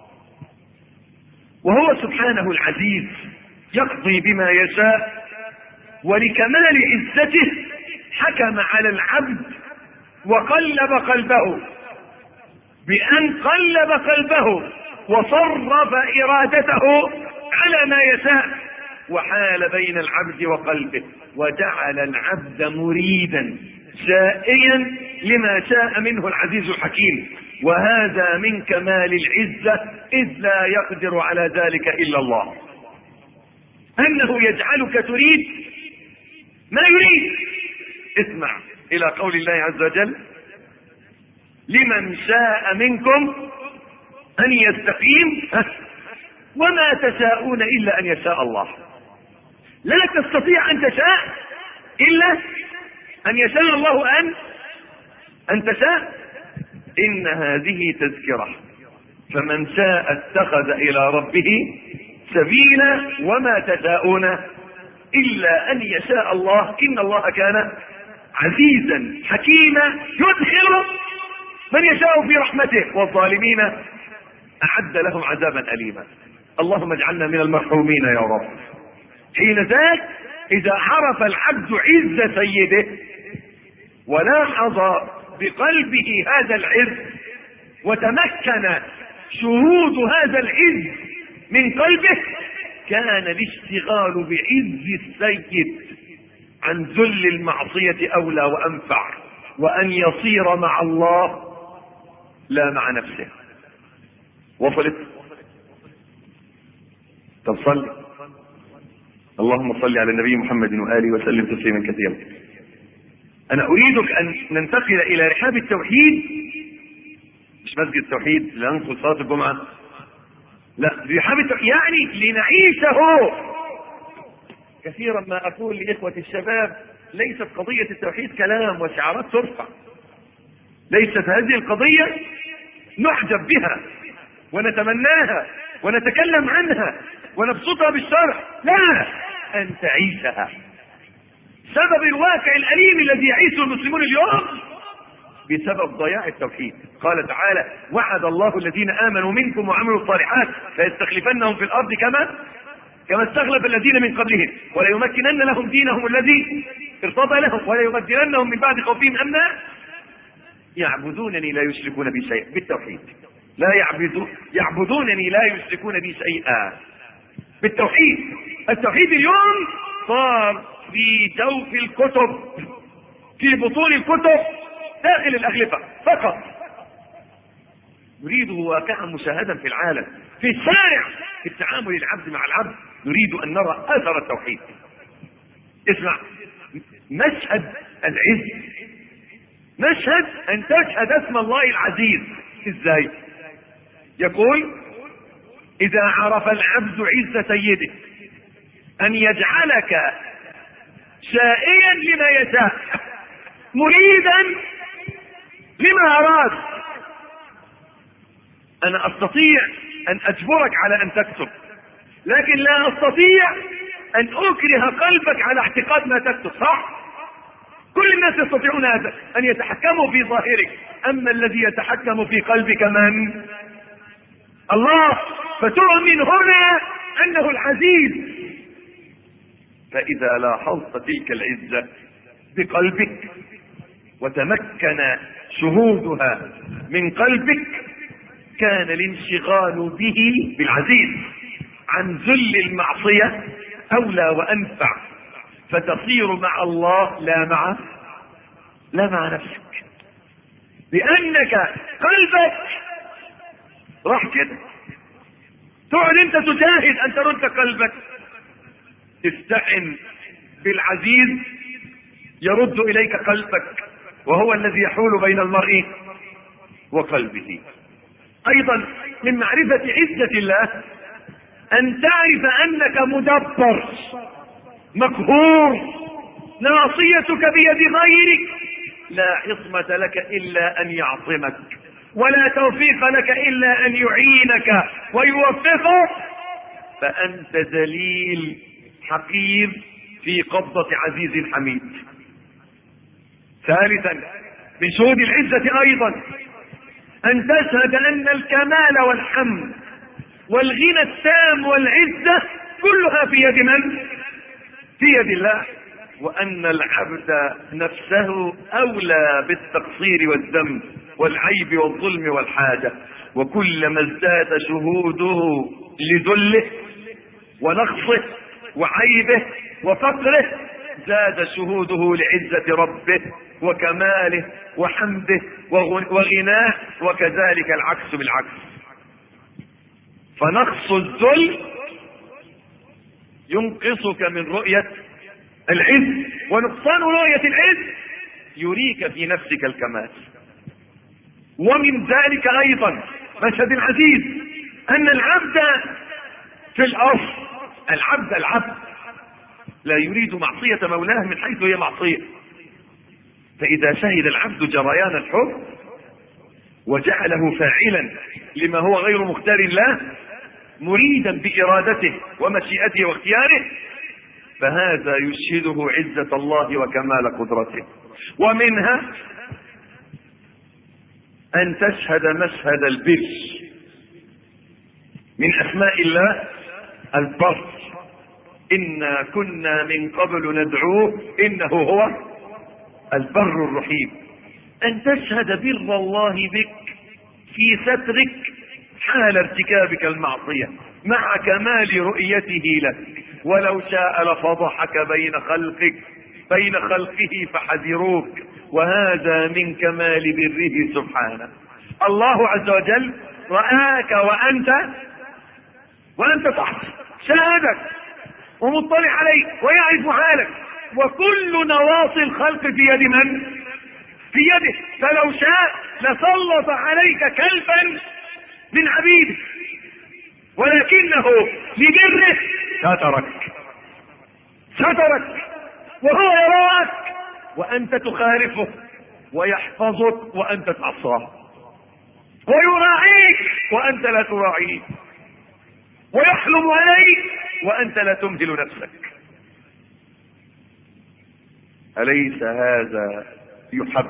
وهو سبحانه العزيز يقضي بما يشاء، ولكمال عزته حكم على العبد وقلب قلبه بأن قلب قلبه وصرف إرادته على ما يشاء، وحال بين العبد وقلبه وجعل العبد مريدا شائيا لما شاء منه العزيز الحكيم. وهذا من كمال العزة، إذ لا يقدر على ذلك إلا الله، أنه يجعلك تريد ما يريد. اسمع إلى قول الله عز وجل لمن شاء منكم أن يستقيم وما تشاءون إلا أن يشاء الله. لا تستطيع أن تشاء إلا أن يشاء الله أن تشاء. إن هذه تذكرة، فمن شاء اتخذ إلى ربه سبيلا وما تشاءون إلا أن يشاء الله. إن الله كان عزيزا حكيما يدخل من يشاء في رحمته، والظالمين أعد لهم عذابا أليما. اللهم اجعلنا من المرحومين يا رب. حين ذاك إذا عرف العبد عز سيده ولاحظ بقلبه هذا العز وتمكن شهود هذا العز من قلبه، كان الاشتغال بعز السيد عن ذل المعصية أولى وأنفع، وأن يصير مع الله لا مع نفسه. وصلت؟ طب صل. اللهم صل على النبي محمد وآله وسلم تسليما كثيرا. أنا أريدك أن ننتقل إلى رحاب التوحيد، مش مسجد التوحيد لننقل صلاة الجمعة، لا، رحاب التوحيد يعني لنعيشه. كثيرا ما أقول لإخوة الشباب ليست قضية التوحيد كلام وشعارات ترفع، ليست هذه القضية نعجب بها ونتمناها ونتكلم عنها ونبسطها بالشرع، لا، أن تعيشها. سبب الواقع الأليم الذي يعيشه المسلمون اليوم بسبب ضياع التوحيد. قال تعالى وعد الله الذين آمنوا منكم وعملوا الصالحات ليستخلفنهم في الأرض كما استخلف الذين من قبلهم وليمكنن لهم دينهم الذي ارتضى لهم وليبدلنهم من بعد خوفهم امنا يعبدونني لا يشركون بي شيئا. بالتوحيد. لا يعبدونني لا يشركون بي شيئا. بالتوحيد. التوحيد اليوم صار في جوف الكتب، في بطون الكتب، داخل الأغلفة فقط. نريده واقعا مشاهدا في العالم، في الشارع، في التعامل العبد مع العبد. نريد أن نرى أثر التوحيد. اسمع، مشهد العز، مشهد أن تشهد اسم الله العزيز. إزاي؟ يقول: إذا عرف العبد عز سيده أن يجعلك شائيا لما يشاء مريدا لما أراد. أنا أستطيع أن أجبرك على أن تكتب، لكن لا أستطيع أن أكره قلبك على اعتقاد ما تكتب. صح؟ كل الناس يستطيعون هذا، أن يتحكموا في ظاهرك، أما الذي يتحكم في قلبك من؟ الله. فتؤمن هنا أنه العزيز. فإذا لاحظت تلك العزة بقلبك وتمكن شهودها من قلبك، كان الانشغال به بالعزيز عن ذل المعصية أولى وأنفع، فتصير مع الله لا مع نفسك، لأنك قلبك راح كده. تقعد انت تجاهد ان ترد قلبك، استعن بالعزيز يرد اليك قلبك، وهو الذي يحول بين المرء وقلبه. ايضا من معرفة عزة الله ان تعرف انك مدبر مقهور، ناصيتك بيد غيرك، لا عصمة لك الا ان يعصمك، ولا توفيق لك الا ان يعينك ويوفقك، فانت ذليل حقير في قبضة عزيز حميد. ثالثا من شهود العزة ايضا ان تشهد ان الكمال والحمد والغنى التام والعزة كلها في يد من؟ في يد الله، وان العبد نفسه اولى بالتقصير والذنب والعيب والظلم والحاجة، وكلما ازداد شهوده لذله ونقصه وعيبه وفقره زاد شهوده لعزة ربه وكماله وحمده وغناه، وكذلك العكس بالعكس. فنقص الذل ينقصك من رؤية العز، ونقصان رؤية العز يريك في نفسك الكمال. ومن ذلك ايضا مشهد العزيز ان العبد في الاصل، العبد لا يريد معصية مولاه من حيث هي معصية، فاذا شهد العبد جريان الحب وجعله فاعلا لما هو غير مختار له مريدا بارادته ومشيئته واختياره، فهذا يشهده عزة الله وكمال قدرته. ومنها ان تشهد مشهد البر. من اسماء الله البر، انا كنا من قبل ندعوه انه هو البر الرحيم. ان تشهد بر الله بك في سترك حال ارتكابك المعصية مع كمال رؤيته لك، ولو شاء لفضحك بين خلقه فحذروك، وهذا من كمال بره سبحانه. الله عز وجل رآك وأنت تحت، شاهدك ومطلع عليك ويعرف حالك، وكل نواصي الخلق في يد من؟ في يده. فلو شاء لسلط عليك كلبا من عبيدك، ولكنه لبره سترك وهو يراك وأنت تخالفه، ويحفظك وأنت تعصاه، ويراعيك وأنت لا تراعيه، ويحلم عليك وأنت لا تمهل نفسك. أليس هذا يحب؟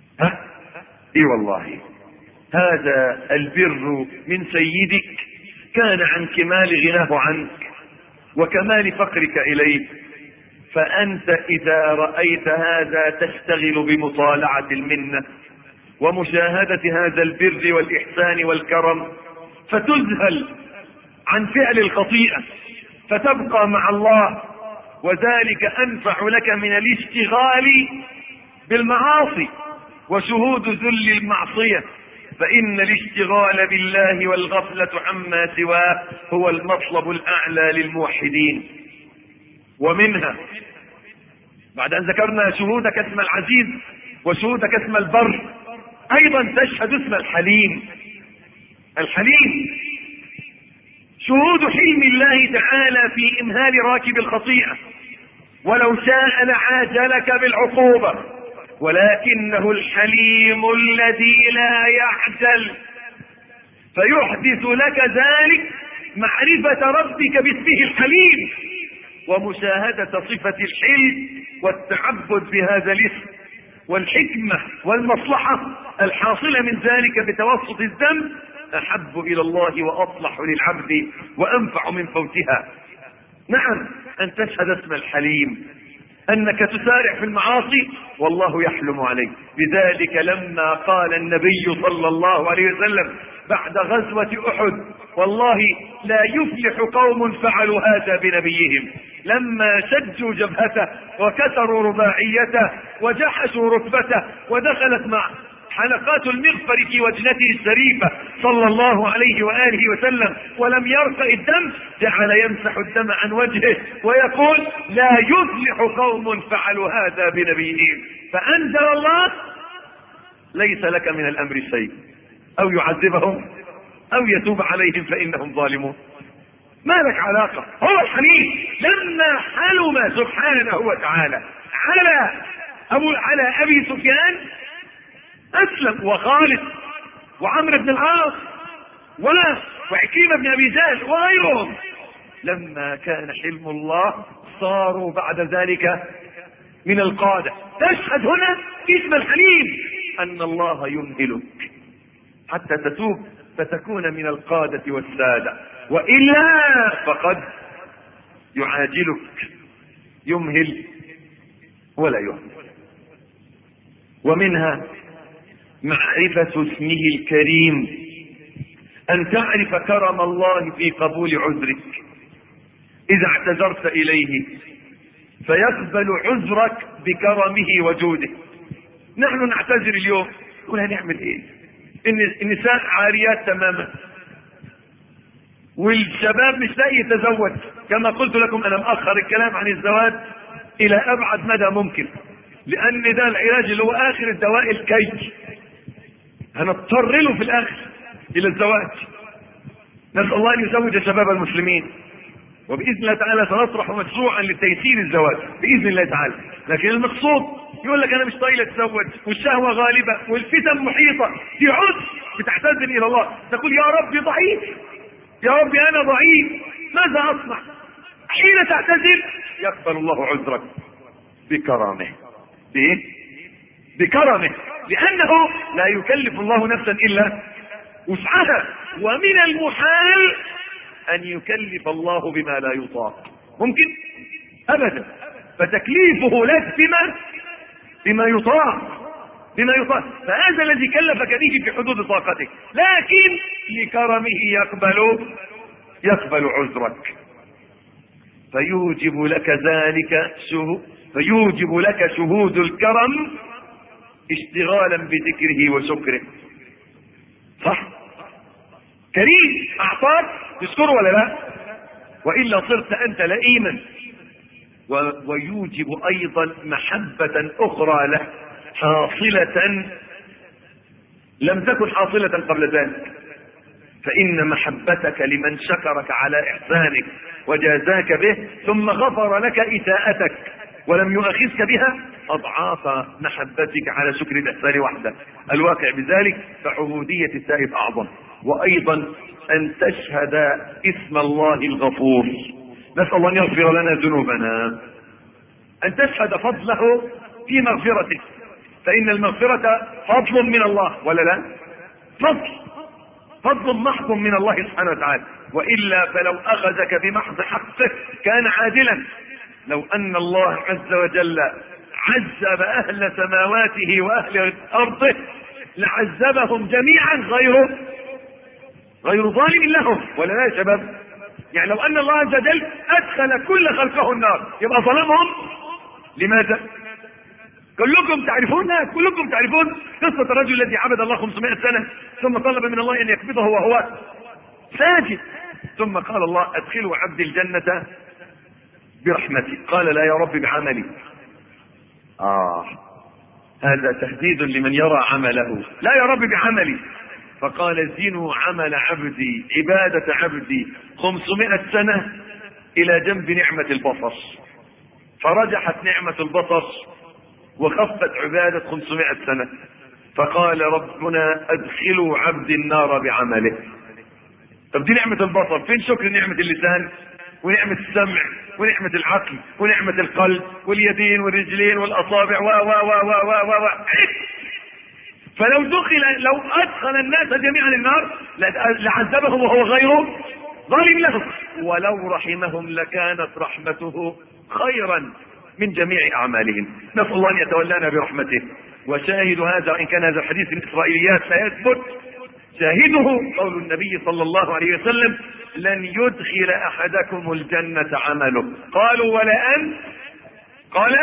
اي والله، هذا البر من سيدك
كان عن كمال غناه عنك وكمال فقرك إليه. فأنت إذا رأيت هذا تشتغل بمطالعة المنة ومشاهدة هذا البر والإحسان والكرم، فتذهل عن فعل الخطيئة فتبقى مع الله، وذلك أنفع لك من الاشتغال بالمعاصي وشهود ذل المعصية، فإن الاشتغال بالله والغفلة عما سواه هو المطلب الأعلى للموحدين. ومنها بعد أن ذكرنا شهودك اسم العزيز وشهودك اسم البر، أيضا تشهد اسم الحليم. الحليم شهود حلم الله تعالى في إمهال راكب الخطيئة، ولو شاء لعاجلك بالعقوبة، ولكنه الحليم الذي لا يعجل، فيحدث لك ذلك معرفة ربك باسمه الحليم ومشاهدة صفة الحلم والتعبد بهذا الاسم، والحكمة والمصلحة الحاصلة من ذلك بتوسط الذنب أحب إلى الله وأصلح للعبد وأنفع من فوتها. نعم، أن تشهد اسم الحليم، أنك تسارع في المعاصي والله يحلم عليك. لذلك لما قال النبي صلى الله عليه وسلم بعد غزوة أحد: والله لا يفلح قوم فعلوا هذا بنبيهم، لما شجوا جبهته وكسروا رباعيته وجحشوا ركبته ودخلت مع حلقات المغفر في وجنته الشريفة صلى الله عليه وآله وسلم ولم يرفع الدم، جعل يمسح الدم عن وجهه ويقول: لا يفلح قوم فعلوا هذا بنبيهم. فأنزل الله: ليس لك من الأمر شيء، أو يعذبهم أو يتوب عليهم فإنهم ظالمون. ما لك علاقة. هو الحليم لما حلم سبحانه وتعالى على أبي سفيان أسلم، وخالد وعمرو بن العاص وعكرمة بن أبي جهل وغيرهم. لما كان حلم الله صاروا بعد ذلك من القادة. تشهد هنا اسم الحليم أن الله يمهلك حتى تتوب فتكون من القادة والسادة، وإلا فقد يعاجلك، يمهل ولا يهمل. ومنها معرفة اسمه الكريم، أن تعرف كرم الله في قبول عذرك إذا اعتذرت إليه فيقبل عذرك بكرمه وجوده. نحن نعتذر اليوم نقول هنعمل ايه؟ النساء عاريات تماما، والشباب مش لاقي يتزوج. كما قلت لكم أنا مأخر الكلام عن الزواج إلى أبعد مدى ممكن، لأن ده العلاج اللي هو آخر الدواء الكي، هنضطر له في الآخر إلى الزواج. نسأل الله أن يزوج شباب المسلمين، وبإذن الله تعالى سنطرح مشروعا لتيسير الزواج بإذن الله تعالى. لكن المقصود يقول لك أنا مش طايل أتزوج والشهوة غالبة والفتن محيطة، في عذر بتعتذر إلى الله، تقول يا ربي ضعيف، يا ربي أنا ضعيف، ماذا أصنع؟ حين تعتذر يقبل الله عذرك بكرمه. بإيه؟ بكرمه، لأنه لا يكلف الله نفسا إلا وسعها، ومن المحال أن يكلف الله بما لا يطاق، ممكن أبدا. فتكليفه لك بما يطاق، فهذا الذي كلفك به في حدود طاقتك، لكن لكرمه يقبل عذرك، فيوجب لك شهود الكرم اشتغالا بذكره وشكره. صح؟ كريم أعطاك تشكره ولا لا؟ وإلا صرت أنت لئيما. ويوجب أيضا محبة أخرى له حاصلة لم تكن حاصلة قبل ذلك، فإن محبتك لمن شكرك على إحسانك وجازاك به ثم غفر لك إساءتك ولم يؤاخذك بها أضعاف محبتك على شكر الإحسان وحده. الواقع بذلك فعبودية التائب أعظم. وأيضا أن تشهد اسم الله الغفور، نسأل الله أن يغفر لنا ذنوبنا، أن تشهد فضله في مغفرته، فإن المغفرة فضل من الله ولا لا؟
فضل محض من الله سبحانه وتعالى، وإلا فلو أخذك بمحض حقه كان عادلا. لو أن الله عز وجل عذب أهل سماواته وأهل أرضه لعذبهم جميعا غير ظالم لهم، ولا يا شباب؟ يعني لو أن الله عز وجل أدخل كل خلقه النار يبقى ظلمهم. لماذا؟ كلكم تعرفون قصة الرجل الذي عبد الله 500 سنة ثم طلب من الله أن يقبضه وهو ساجد، ثم قال الله أدخلوا عبد الجنة برحمتي، قال لا يا رب بعملي. هذا تهديد لمن يرى عمله، لا يا رب بعملي. فقال زنوا عمل عبدي، عبادة عبدي 500 سنة إلى جنب نعمة البصر، فرجحت نعمة البصر وخفت عبادة 500 سنة. فقال ربنا أدخلوا عبد النار بعمله. طب دي نعمة البصر، فين شكر نعمة اللسان ونعمة السمع ونعمة العقل ونعمة القلب واليدين والرجلين والأصابع و فلو أدخل الناس جميعا النار لعذبهم وهو غيره ظالم لهم، ولو رحمهم لكانت رحمته خيرا من جميع أعمالهم. نسأل الله أن يتولانا برحمته. وشاهد هذا، وإن كان هذا الحديث من إسرائيليات لا يثبت، شاهده قول النبي صلى الله عليه وسلم لن يدخل أحدكم الجنة عمله. قالوا ولا أنت؟ قال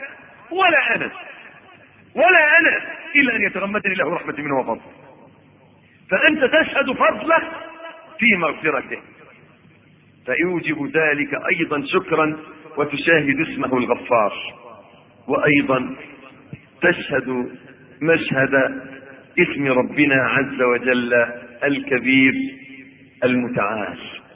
ولا أنا إلا أن يتغمدني له رحمة منه وفضل. فأنت تشهد فضله في مغفرته، فيوجب ذلك أيضا شكرا وتشاهد اسمه الغفار، وأيضا تشهد مشهد اسم ربنا عز وجل الكبير المتعال.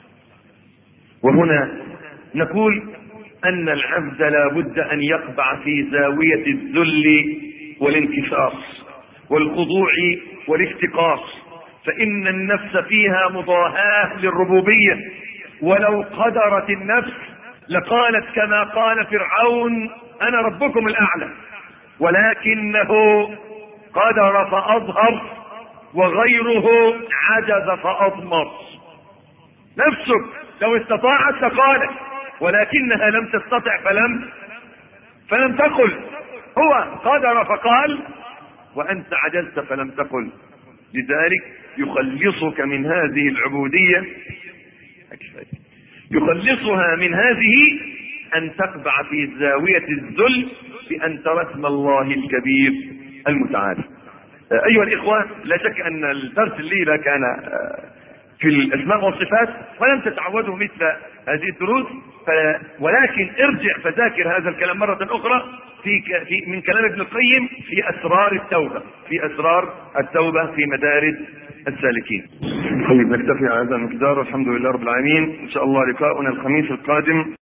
وهنا نقول أن العبد لا بد أن يقبع في زاوية الذل والانكسار والخضوع والافتقار، فإن النفس فيها مضاهاة للربوبية، ولو قدرت النفس لقالت كما قال فرعون أنا ربكم الأعلى، ولكنه قدر فأظهر وغيره عجز فأضمر. نفسك لو استطاعت لقالت، ولكنها لم تستطع فلم تقل. هو قدر فقال وأنت عجزت فلم تقل. لذلك يخلصك من هذه العبودية، يخلصها من هذه أن تقبع في زاوية الذل بأن ترى اسم الله الكبير المتعال. أيها الإخوة، لا شك أن الدرس الليلة كان في الأسماء والصفات، ولم تتعودوا مثل هذه الدروس، ولكن ارجع فذاكر هذا الكلام مرة أخرى من كلام ابن القيم في أسرار التوبة في مدارج السالكين. طيب نكتفي على هذا المقدار، والحمد لله رب العالمين. إن شاء الله لقاؤنا الخميس القادم.